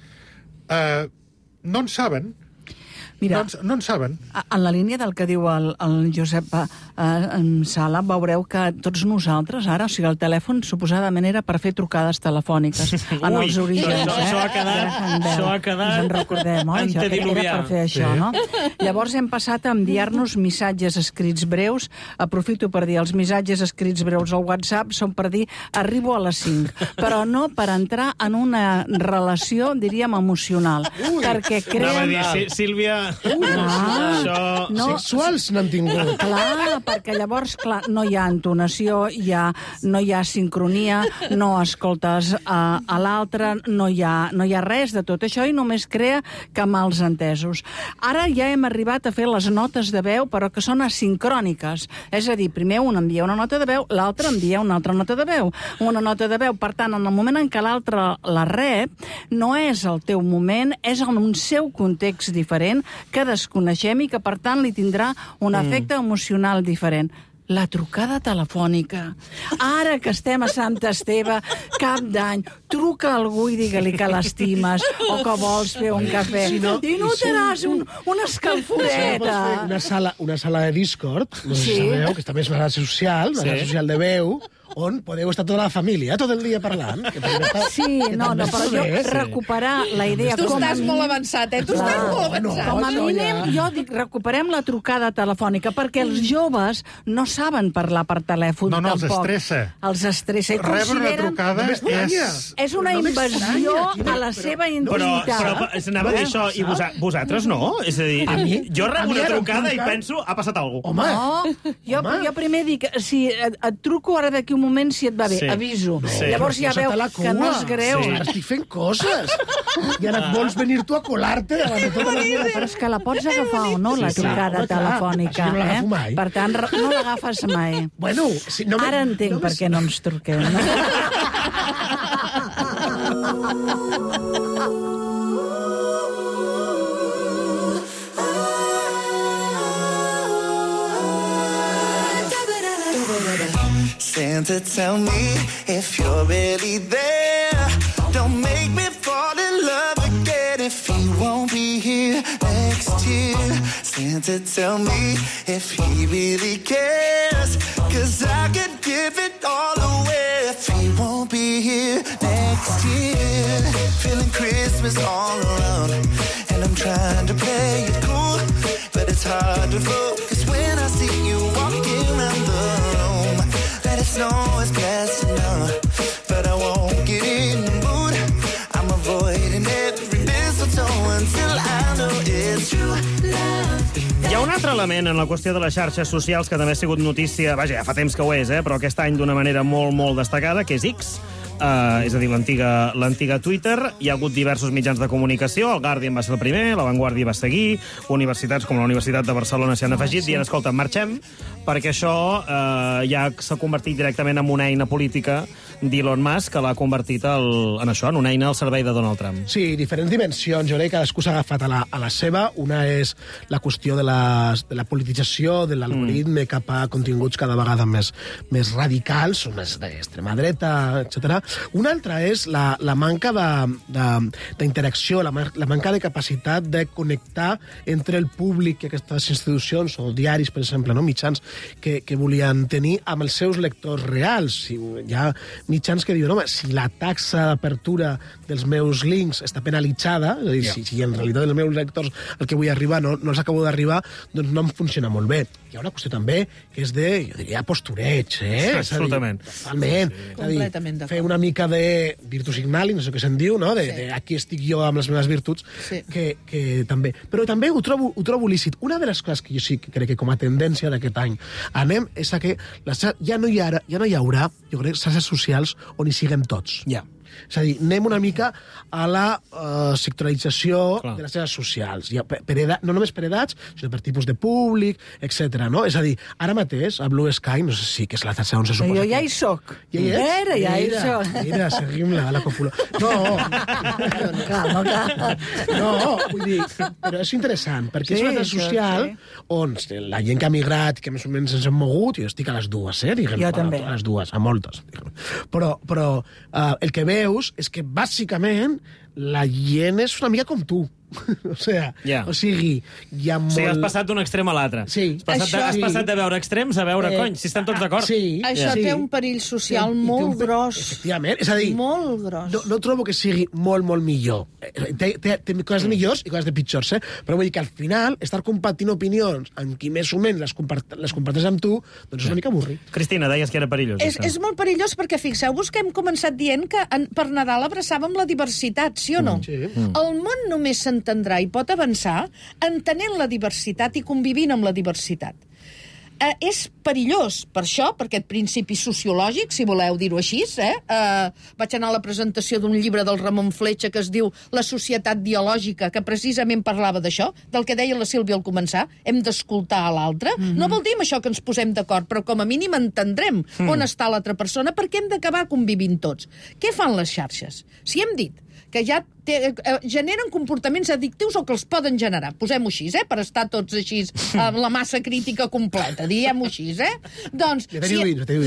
Uh, no en saben. Mira, no, en, no en saben. En la línia del que diu el, el Josep eh, en Sala, veureu que tots nosaltres, ara, o sigui, el telèfon suposadament era per fer trucades telefòniques en Ui, els orígens. això, eh? això ha quedat, això ha quedat Ens en recordem, oi? Això era, era per fer això, Sí. no? Llavors hem passat a enviar-nos missatges escrits breus. Aprofito per dir, els missatges escrits breus al WhatsApp són per dir arribo a les cinc, però no per entrar en una relació, diríem, emocional. Ui, perquè creen... Anava a dir, sí, Sílvia... Ah, això... no. Sexuals n'han tingut. Clar, perquè llavors, clar, no hi ha entonació, hi ha, no hi ha sincronia, no escoltes a, a l'altre, no, hi ha, no hi ha res de tot això i només crea que mals entesos. Ara ja hem arribat a fer les notes de veu, però que són asincròniques. És a dir, primer un envia una nota de veu, l'altre envia una altra nota de veu. Una nota de veu, per tant, en el moment en què l'altre la rep, no és el teu moment, és en un seu context diferent, que desconeixem i que, per tant, li tindrà un efecte mm. emocional diferent. La trucada telefònica. Ara que estem a Sant Esteve, cap d'any, truca a algú i digue-li que l'estimes o que vols fer un cafè. Si no, I notaràs un, una escalforeta. Una sala, una sala de Discord, no sé Sí. si sabeu, que és també és una sala social, una Sí. sala social de veu, on podeu estar tota la família, tot el dia parlant. Que també està, Sí, que no, també no, però està jo bé. recuperar la idea... Tu com a estàs mínim- molt avançat, eh? Tu Clar. estàs molt avançat. Com a això mínim, ja- jo dic, recuperem la trucada telefònica, perquè els joves no saben parlar per telèfon, No, no, els tampoc. estressa. Els estressa. I Rebre una consideren- trucada No m'estranya. és... És una No invasió m'estranya. a la seva Però, intimitat. però s'anava a dir això, i vosa, vosaltres no? És a dir, A mi- jo a rebo mi una ara em trucada i truca- penso, ha passat alguna cosa. Home, No, jo, jo primer dic, si et, et truco ara d'aquí un moment, si et va bé, Sí. aviso. Sí. Llavors ja posa't veu a la que no cua. és greu. Sí. Ara estic fent coses. I ara vols venir tu a colar-te davant de totes les meves... Però és que la pots agafar o no, la Sí, clar, trucada home, clar. telefònica. Això no l'agafo eh? mai. Per tant, re- no l'agafes mai. Bueno, si no me- Ara entenc no me- per què no ens truqueu. No? Santa, tell me if you're really there. Don't make me fall in love again if he won't be here next year. Santa, tell me if he really cares. Cause I could give it all away if he won't be here next year. Feeling Christmas all around, and I'm trying to play it cool, but it's hard to focus when I see you walking around the room. Let it snow is blasting out, but I won't get in the mood. I'm avoiding every mistletoe until I know it's true love. Hi ha un altre element en la qüestió de les xarxes socials que també ha sigut notícia, vaja, ja fa temps que ho és, eh, però aquest any d'una manera molt, molt destacada, que és X, Uh, és a dir, l'antiga l'antiga Twitter. Hi ha hagut diversos mitjans de comunicació, el Guardian va ser el primer, la Vanguardia va seguir, universitats com la Universitat de Barcelona s'hi han afegit, dient, escolta, marxem, perquè això uh, ja s'ha convertit directament en una eina política d'Elon Musk, que l'ha convertit el, en això, en una eina al servei de Donald Trump. Sí, diferents dimensions. Jo crec que cadascú s'ha agafat a la, a la seva. Una és la qüestió de, les, de la politització de l'algoritme mm. cap a continguts cada vegada més, més radicals, més d'extrema dreta, etcètera. Una altra és la, la manca d'interacció, la, la manca de capacitat de connectar entre el públic i aquestes institucions, o diaris, per exemple, no? mitjans que, que volien tenir amb els seus lectors reals. Si hi ha mitjans que diuen, home, si la taxa d'apertura dels meus links està penalitzada, és a dir, yeah. si, si en realitat els meus lectors al que vull arribar no, no els acabo d'arribar, doncs no em funciona molt bé. Hi ha una qüestió també que és de, jo diria, postureig, eh? Sí, absolutament. Totalment. Sí. Completament d'acord. Fer una mica de virtus signali, no sé què se'n diu, no? De, sí. de aquí estic jo amb les meves virtuts, sí. que, que també... Però també ho trobo, ho trobo lícit. Una de les coses que jo sí que crec que com a tendència d'aquest any anem és a que les, ja, no hi ha, ja no hi haurà, jo crec, xarxes socials on hi siguem tots. Ja. Yeah. És a dir, anem una mica a la uh, sectorització Clar. de les xarxes socials. Ja, per, per edat, no només per edats, sinó per tipus de públic, etcètera. No? És a dir, ara mateix, a Blue Sky, no sé si que és la xarxa on se suposa... Jo ja hi soc. Ja hi ets? Mira, ja hi mira, soc. Mira, seguim la, la còpula. No, Calma, calma. no, vull dir, però és interessant, perquè Sí, és una xarxa això, social sí. on la gent que ha migrat, que més o menys ens hem mogut, jo estic a les dues, eh? Diguem, Jo a, també. A les dues, a moltes. Diguem. Però, però uh, el que veus és que, bàsicament, la gent és una mica com tu. o, sea, Yeah. o sigui, hi ha molt... O sigui, has passat d'un extrem a l'altre. Sí. Has passat, de, Això- has passat de veure extrems a veure, Eh, cony, si estan tots d'acord. Sí. Això sí. té un perill social Sí, i té molt un pe- gros. Efectivament, és a dir... Molt gros. No, no trobo que sigui molt, molt millor. Eh, Té, té, té coses de millors i coses de pitjors, eh? Però vull dir que al final, estar compartint opinions amb qui més o menys les, compart les comparteix amb tu, doncs és una mica avorrit. Cristina, deies que era perillós. És, això. és molt perillós perquè fixeu-vos que hem començat dient que en, per Nadal abraçàvem la diversitat, sí o no? Sí. El món només s'entendrà i pot avançar entenent la diversitat i convivint amb la diversitat. Eh, és perillós, per això, per aquest principi sociològic, si voleu dir-ho així. Eh? Eh, vaig anar a la presentació d'un llibre del Ramon Fletxa que es diu La societat dialògica, que precisament parlava d'això, del que deia la Sílvia al començar, hem d'escoltar a l'altre. Mm-hmm. No vol dir amb això que ens posem d'acord, però com a mínim entendrem mm. on està l'altra persona, perquè hem d'acabar convivint tots. Què fan les xarxes? Si hem dit que ja te, eh, generen comportaments addictius o que els poden generar. Posem-ho així, eh? Per estar tots així amb la massa crítica completa. Diguem-ho així, eh? Doncs... Ja teniu dins, ja teniu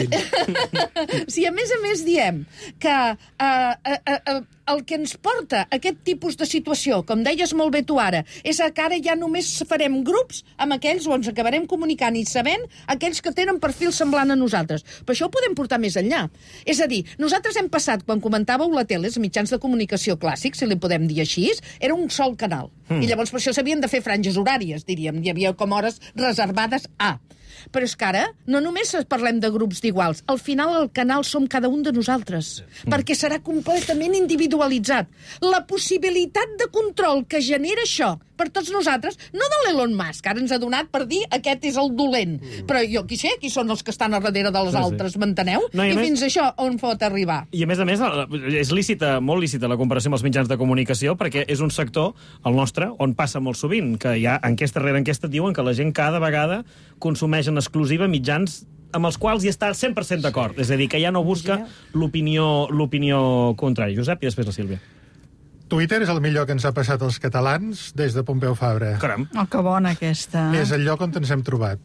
dins. Si a més a més diem que eh, eh, eh, el que ens porta a aquest tipus de situació, com deies molt bé tu ara, és que ara ja només farem grups amb aquells o ens acabarem comunicant i sabent aquells que tenen perfil semblant a nosaltres. Però això ho podem portar més enllà. És a dir, nosaltres hem passat, quan comentàveu la tele, els mitjans de comunicació clàssics, si li podem dir així, era un sol canal. Mm. I llavors per això s'havien de fer franges horàries, diríem. Hi havia com hores reservades a... Però és que ara no només parlem de grups d'iguals, al final el canal som cada un de nosaltres, mm. perquè serà completament individualitzat. La possibilitat de control que genera això per tots nosaltres, no de l'Elon Musk, ara ens ha donat per dir aquest és el dolent, mm. però jo qui sé qui són els que estan a darrere de les Sí, sí. altres, m'enteneu? No, i I a més- fins això on pot arribar? I a més a més, és lícita, molt lícita la comparació amb els mitjans de comunicació, perquè és un sector, el nostre, on passa molt sovint, que hi ha enquesta rere enquesta diuen que la gent cada vegada consumeix en exclusiva mitjans amb els quals hi està cent per cent d'acord. Sí. És a dir, que ja no busca l'opinió l'opinió contrària. Josep, i després la Sílvia. Twitter és el millor que ens ha passat als catalans des de Pompeu Fabra. Caram. Oh, que bona aquesta. És el lloc on ens hem trobat.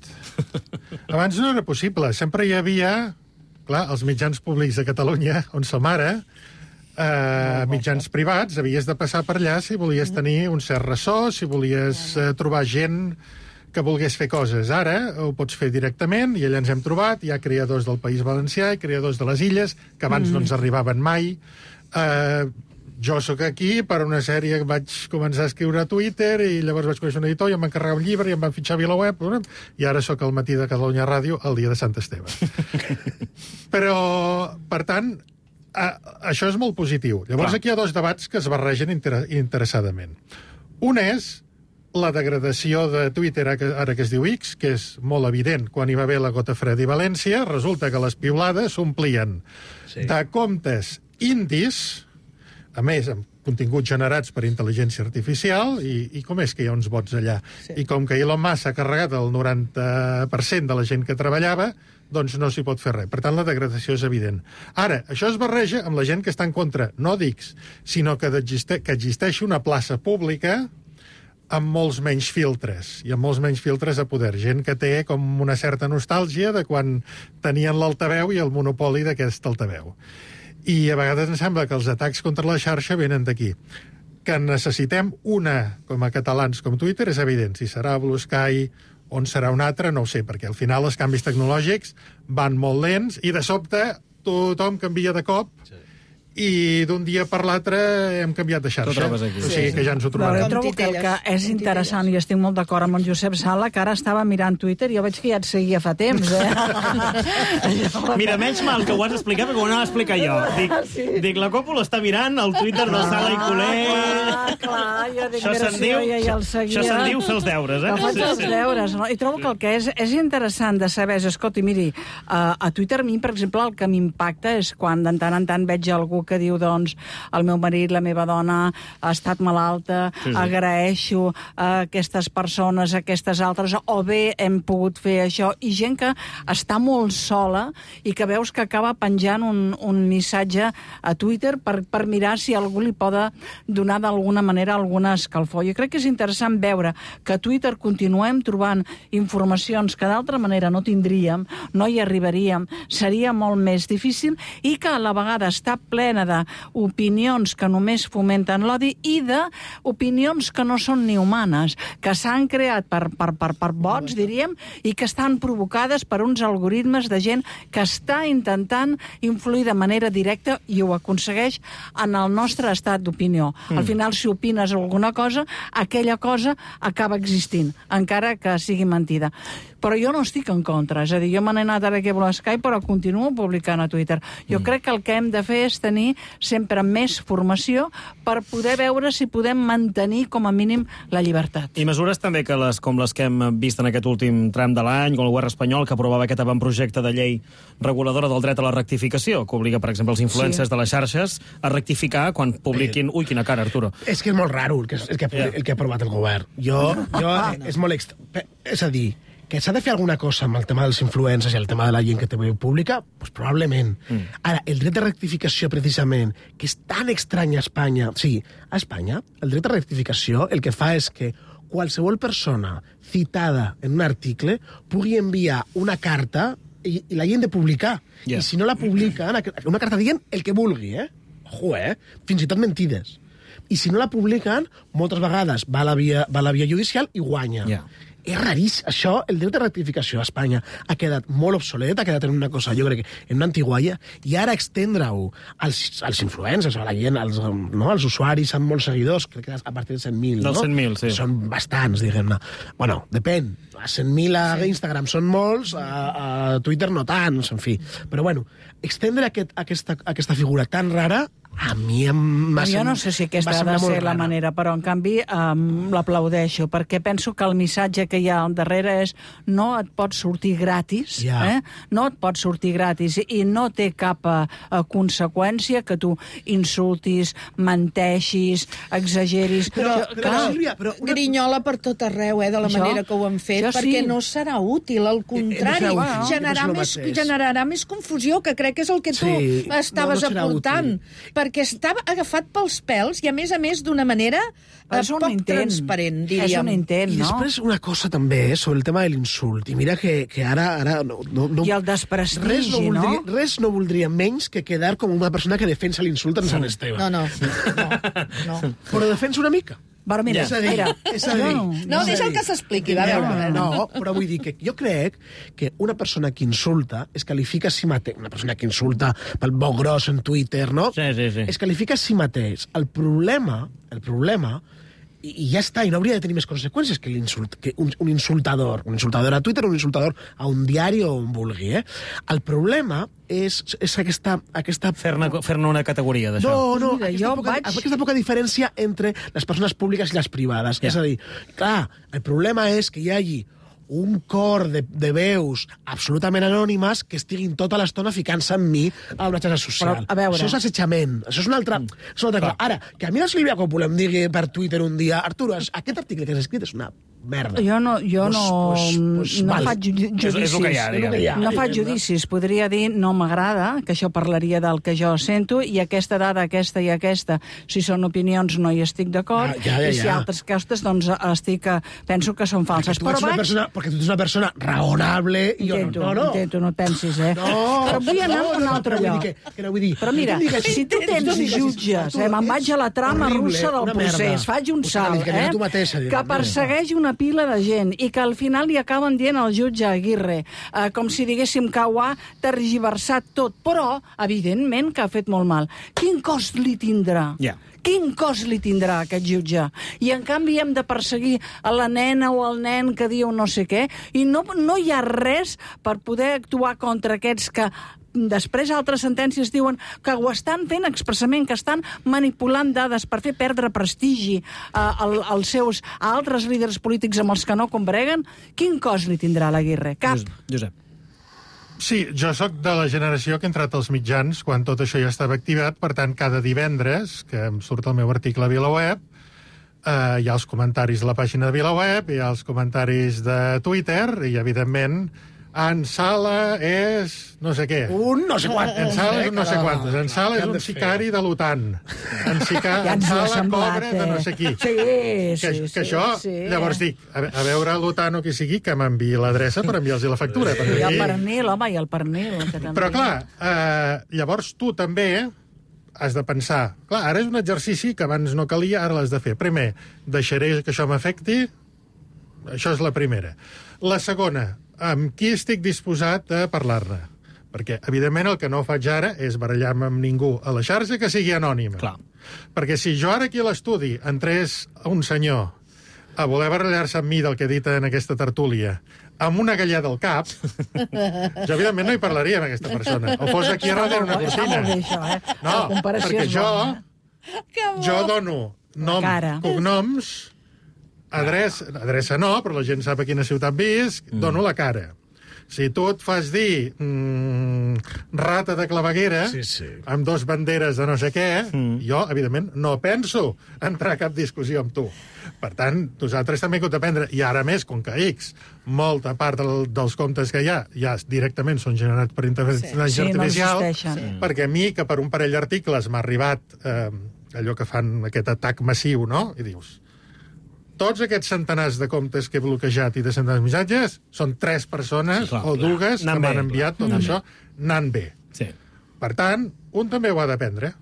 Abans no era possible. Sempre hi havia, clar, els mitjans públics de Catalunya, on som ara, eh, mitjans privats, havies de passar per allà si volies tenir un cert ressò, si volies eh, trobar gent que volgués fer coses. Ara ho pots fer directament, i allà ens hem trobat, hi ha creadors del País Valencià i creadors de les Illes, que abans mm. no ens arribaven mai. Eh, jo sóc aquí per una sèrie que vaig començar a escriure a Twitter i llavors vaig conèixer un editor i em va encarregar un llibre i em van fitxar a VilaWeb i ara sóc al Matí de Catalunya Ràdio el dia de Sant Esteve. Però, per tant, a, això és molt positiu. Llavors Clar. aquí hi ha dos debats que es barregen inter interessadament. Un és la degradació de Twitter, ara que, ara que es diu X, que és molt evident. Quan hi va haver la gota freda i València, resulta que les piulades s'omplien sí. de comptes indis, a més, amb continguts generats per intel·ligència artificial, i, i com és que hi ha uns bots allà? Sí. I com que Elon Musk ha carregat el noranta per cent de la gent que treballava, doncs no s'hi pot fer res. Per tant, la degradació és evident. Ara, això es barreja amb la gent que està en contra, no d'X, sinó que, que existeixi una plaça pública amb molts menys filtres, i amb molts menys filtres de poder. Gent que té com una certa nostàlgia de quan tenien l'altaveu i el monopoli d'aquest altaveu. I a vegades em sembla que els atacs contra la xarxa venen d'aquí. Que necessitem una, com a catalans, com Twitter, és evident. Si serà Blue Sky, on serà un altre, no ho sé, perquè al final els canvis tecnològics van molt lents i de sobte tothom canvia de cop sí. i d'un dia per l'altre hem canviat de xarxa. O sigui sí, que ja ens ho trobarem. Però trobo que el que és interessant, i estic molt d'acord amb en Josep Sala, que ara estava mirant Twitter i jo veig que ja et seguia fa temps, eh? Mira, menys mal que ho has explicat, perquè ho anava a explicar jo. Dic, sí. dic la còpula està mirant el Twitter del Sala i Colell. Ah, clar, jo dic, això se'n diu, ja, ja el seguia. això se'n diu fer els deures, eh? Que faig els deures, no? I trobo que el que és, és interessant de saber és, escolti, miri, uh, a Twitter a mi, per exemple, el que m'impacta és quan de tant en tant veig algú algú que diu, doncs, el meu marit, la meva dona ha estat malalta, sí, sí. agraeixo a aquestes persones, a aquestes altres, o bé hem pogut fer això, i gent que està molt sola i que veus que acaba penjant un, un missatge a Twitter per, per mirar si algú li pot donar d'alguna manera alguna escalfor. Jo crec que és interessant veure que a Twitter continuem trobant informacions que d'altra manera no tindríem, no hi arribaríem, seria molt més difícil, i que a la vegada està plena d'opinions que només fomenten l'odi i d'opinions que no són ni humanes, que s'han creat per, per, per, per bots, diríem, i que estan provocades per uns algoritmes de gent que està intentant influir de manera directa i ho aconsegueix en el nostre estat d'opinió. Mm. Al final, si opines alguna cosa, aquella cosa acaba existint, encara que sigui mentida. Però jo no estic en contra, és a dir, jo me n'he anat ara aquí a l'Skype, però continuo publicant a Twitter. Jo mm. crec que el que hem de fer és tenir sempre més formació per poder veure si podem mantenir com a mínim la llibertat. I mesures també que les, com les que hem vist en aquest últim tram de l'any, com el govern espanyol, que aprovava aquest avantprojecte de llei reguladora del dret a la rectificació, que obliga, per exemple, els influencers sí. de les xarxes a rectificar quan publiquin... Eh, Ui, quina cara, Arturo. És que és molt raro el que, el que, el que ha aprovat el govern. Jo, jo és molt extra... És a dir, que s'ha de fer alguna cosa amb el tema dels influencers i el tema de la gent que té veu pública, doncs probablement. Mm. Ara, el dret de rectificació, precisament, que és tan estrany a Espanya... Sí, a Espanya, el dret de rectificació el que fa és que qualsevol persona citada en un article pugui enviar una carta i, i la gent de publicar. Yeah. I si no la publiquen, una carta dient el que vulgui, eh? Ojo, eh? Fins i tot mentides. I si no la publiquen, moltes vegades va a la via, va a la via judicial i guanya. Yeah. És raríssim. Això, el dret de rectificació a Espanya ha quedat molt obsolet, ha quedat en una cosa, jo crec que en una antigualla, i ara extendre-ho als, als influencers, a la gent, als, no, als usuaris amb molts seguidors, crec que a partir de cent mil, no? Dels cent mil, sí. Són bastants, diguem-ne. Bueno, depèn. A cent mil a sí. Instagram són molts, a, a Twitter no tants, en fi. Però bueno, extendre aquest, aquesta, aquesta figura tan rara a mi em va Jo no sé si aquesta ha de ser la manera, però en canvi um, l'aplaudeixo, perquè penso que el missatge que hi ha al darrere és no et pot sortir gratis, yeah. eh? no et pot sortir gratis, i no té cap uh, conseqüència que tu insultis, menteixis, exageris... Però, però, però, Sílvia, però una... Grinyola per tot arreu, eh, de la això, manera que ho han fet, perquè sí. no serà útil, al contrari, eh, no serà útil, generarà, no més, generarà més confusió, que crec que és el que tu sí, estaves no, no aportant. Útil. Perquè estava agafat pels pèls i, a més a més, d'una manera eh, poc intent. transparent, diríem. És un intent, no? I després una cosa també eh, sobre el tema de l'insult. I mira que, que ara... ara no, no, no, I el desprestigi, res no? Voldria, no? Res no voldria menys que quedar com una persona que defensa l'insult en Sant Esteve. No, no. no, no. Però defensa una mica. Però mira, és a dir, mira. És a dir, no, no deixa'l que s'expliqui. Va, no, no, no, però vull dir que jo crec que una persona que insulta es qualifica a si mateix, una persona que insulta pel boc gros en Twitter, no? Sí, sí, sí. Es qualifica a si mateix. El problema, el problema, i, i ja està, i no hauria de tenir més conseqüències que, l'insult, que un, un insultador, un insultador a Twitter, un insultador a un diari o on vulgui, eh? El problema és, és aquesta... aquesta... Fer-ne fer una categoria d'això. No, no, Mira, aquesta, poca, vaig... aquesta poca diferència entre les persones públiques i les privades. Ja. És a dir, clar, el problema és que hi hagi un cor de, de veus absolutament anònimes que estiguin tota l'estona ficant-se en mi a una xarxa social. Però, a veure... Això és assetjament. Això és una altra, mm. és una altra cosa. Ara, que a mi la Sílvia Coppola em digui per Twitter un dia Arturo, aquest article que has escrit és una merda. Jo no, jo pues, no, pues, pues, no vale. faig judicis. És, és el que hi ha, diguem. No faig judicis. Podria dir no m'agrada, que això parlaria del que jo sento, i aquesta dada, aquesta i aquesta, si són opinions no hi estic d'acord, ja, ja, ja, i si ja. altres costes, doncs estic, penso que són falses. Perquè tu, ets una vaig... persona, perquè tu ets una persona raonable i jo intento, no, no. Intento, no et pensis, eh? No, però vull anar no, a un no, altre no, lloc. Que, que no vull dir. Però mira, no digues, si tu tens no digues, jutges, tu, eh, me'n vaig a la trama horrible, russa del procés, faig un salt, eh, mateixa, que persegueix una pila de gent i que al final li acaben dient al jutge Aguirre, eh, com si diguéssim que ho ha tergiversat tot, però, evidentment, que ha fet molt mal. Quin cost li tindrà? Ja. Yeah. Quin cost li tindrà aquest jutge? I, en canvi, hem de perseguir a la nena o al nen que diu no sé què, i no, no hi ha res per poder actuar contra aquests que després altres sentències diuen que ho estan fent expressament, que estan manipulant dades per fer perdre prestigi a, a, als seus, a altres líders polítics amb els que no combreguen. Quin cost li tindrà l'Aguirre? Cap. Josep. Sí, jo sóc de la generació que he entrat als mitjans quan tot això ja estava activat, per tant, cada divendres, que em surt el meu article a VilaWeb, eh, hi ha els comentaris a la pàgina de VilaWeb, hi ha els comentaris de Twitter, i, evidentment, en Sala és no sé què. Un no sé quantes. En Sala és un no sé quantes. En Sala és un sicari de l'OTAN. En, Sica... Ja en ens ho ha Sala semblat, cobra de no sé qui. Sí, que, sí, que sí, això, sí. llavors dic, a, a veure l'OTAN o qui sigui, que m'enviï l'adreça per enviar-los la factura. I el pernil, home, i el pernil. Que també... Però, clar, eh, llavors tu també has de pensar... Clar, ara és un exercici que abans no calia, ara l'has de fer. Primer, deixaré que això m'afecti? Això és la primera. La segona, amb qui estic disposat a parlar-ne? Perquè, evidentment, el que no faig ara és barallar-me amb ningú a la xarxa que sigui anònima. Clar. Perquè si jo ara aquí a l'estudi entrés un senyor a voler barallar-se amb mi del que he dit en aquesta tertúlia amb una galleda al cap, jo, evidentment, no hi parlaria amb aquesta persona. O fos aquí a darrere una cortina. eh? No, perquè jo, jo dono nom, cognoms, adreça, adreça no, però la gent sap a quina ciutat visc, mm. dono la cara. Si tu et fas dir mmm, rata de claveguera, sí, sí. amb dos banderes de no sé què, mm. jo, evidentment, no penso entrar a cap discussió amb tu. Per tant, nosaltres també hem de prendre. I ara més, com que X, molta part del, dels comptes que hi ha, ja directament són generats per intel·ligència sí. artificial, Sí, no perquè a mi, que per un parell d'articles m'ha arribat eh, allò que fan aquest atac massiu, no? I dius... Tots aquests centenars de comptes que he bloquejat i de centenars de missatges són tres persones, sí, clar, o dues, que m'han enviat tot això, anant bé. Sí. Per tant, un també ho ha d'aprendre.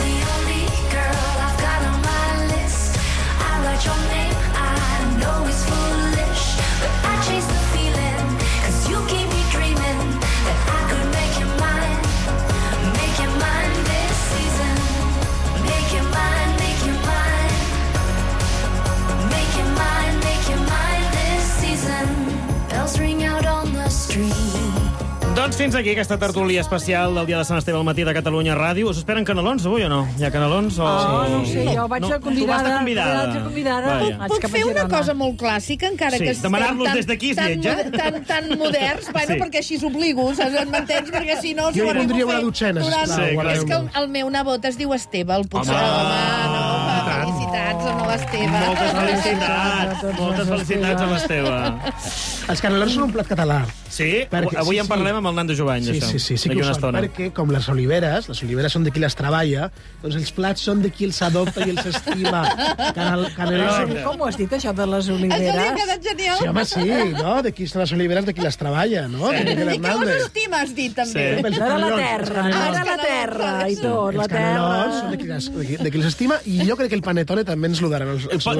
Doncs fins aquí aquesta tertúlia especial del dia de Sant Esteve al matí de Catalunya Ràdio. Us esperen canelons avui o no? Hi ha canelons o... Oh, no ho sé, jo vaig no, convidada. Tu vas convidada. Vaig convidada. Puc, puc fer una cosa molt clàssica, encara sí, que estem demanar-los des d'aquí, tan, si tan, tan, tan moderns, bueno, sí. perquè així s'obligo, m'entens? Perquè si no... Jo hi pondria una dutxena, sisplau. Sí, és que el, el meu nebot es diu Esteve, el potser... Home, home, no, felicitats a l'Esteve. Moltes felicitats. Moltes felicitats a l'Esteve. Els canelons són un plat català. Sí? Perquè, avui sí, en parlem amb el Nando Jovany, sí, això. Sí, sí, sí, que ho són, perquè com les oliveres, les oliveres són de qui les treballa, doncs els plats són de qui els adopta i els estima. Canel, canelons... Com ho has dit, això de les oliveres? Això li ha quedat genial. Sí, home, sí, no? De qui són les oliveres, de qui les treballa, no? Sí. I que les estima, has dit, també. Sí. No era la terra, no era la terra, i tot, la terra. Els canelons són de qui, les, de, qui, de qui les estima, i jo crec que el panetone també ens l'udaran.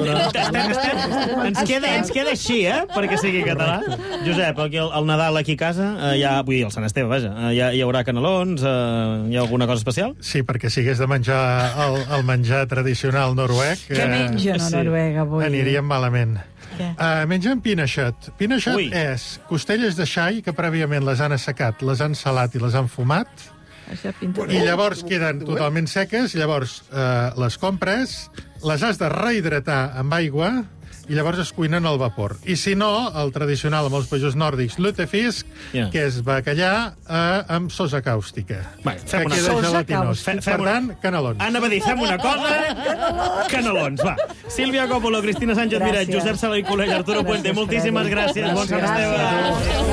Ens queda, ens queda així, eh?, perquè sigui català. Josep, aquí el, el Nadal aquí a casa, eh, ja, vull dir, el Sant Esteve, vaja, eh, hi, hi haurà canelons, eh, hi ha alguna cosa especial? Sí, perquè si hagués de menjar el, el menjar tradicional noruec... Què mengen a Noruega avui? Aniríem malament. Uh, mengen pinachot. Pinachot Ui. és costelles de xai que prèviament les han assecat, les han salat i les han fumat, i llavors queden totalment seques, llavors uh, les compres, les has de rehidratar amb aigua, i llavors es cuinen al vapor. I si no, el tradicional amb els països nòrdics, lutefisk, yeah. que és bacallà eh, amb sosa càustica. Bé, fem una sosa càustica. Per tant, canelons. Anava a dir, fem una cosa... canelons, va. Sílvia Coppola, Cristina Sánchez Miret, Josep Sala i Colell, Arturo Puente, moltíssimes gràcies. Bon Sant Esteve.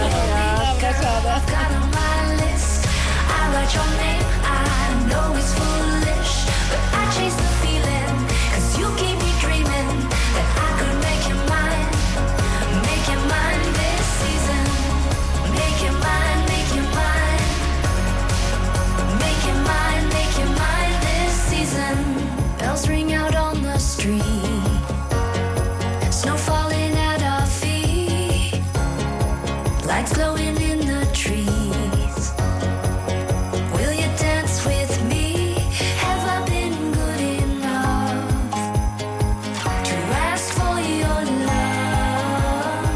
Lights glowing in the trees. Will you dance with me? Have I been good enough to ask for your love?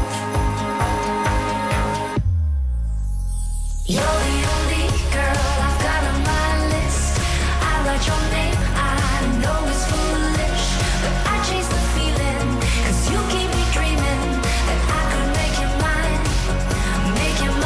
You're the only girl I've got on my list. I write your name, I know it's foolish, but I chase the feeling, 'cause you keep me dreaming that I could make you mine. Make you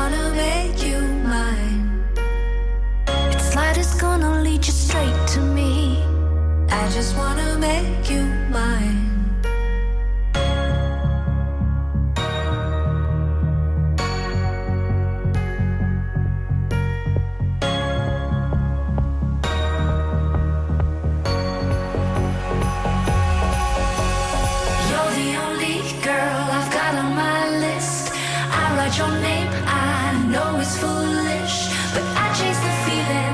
wanna make you mine. Its light is gonna lead you straight to me. I just wanna make you mine. You're the only girl I've got on my list. I write your name, I know it's foolish, but I chase the feeling.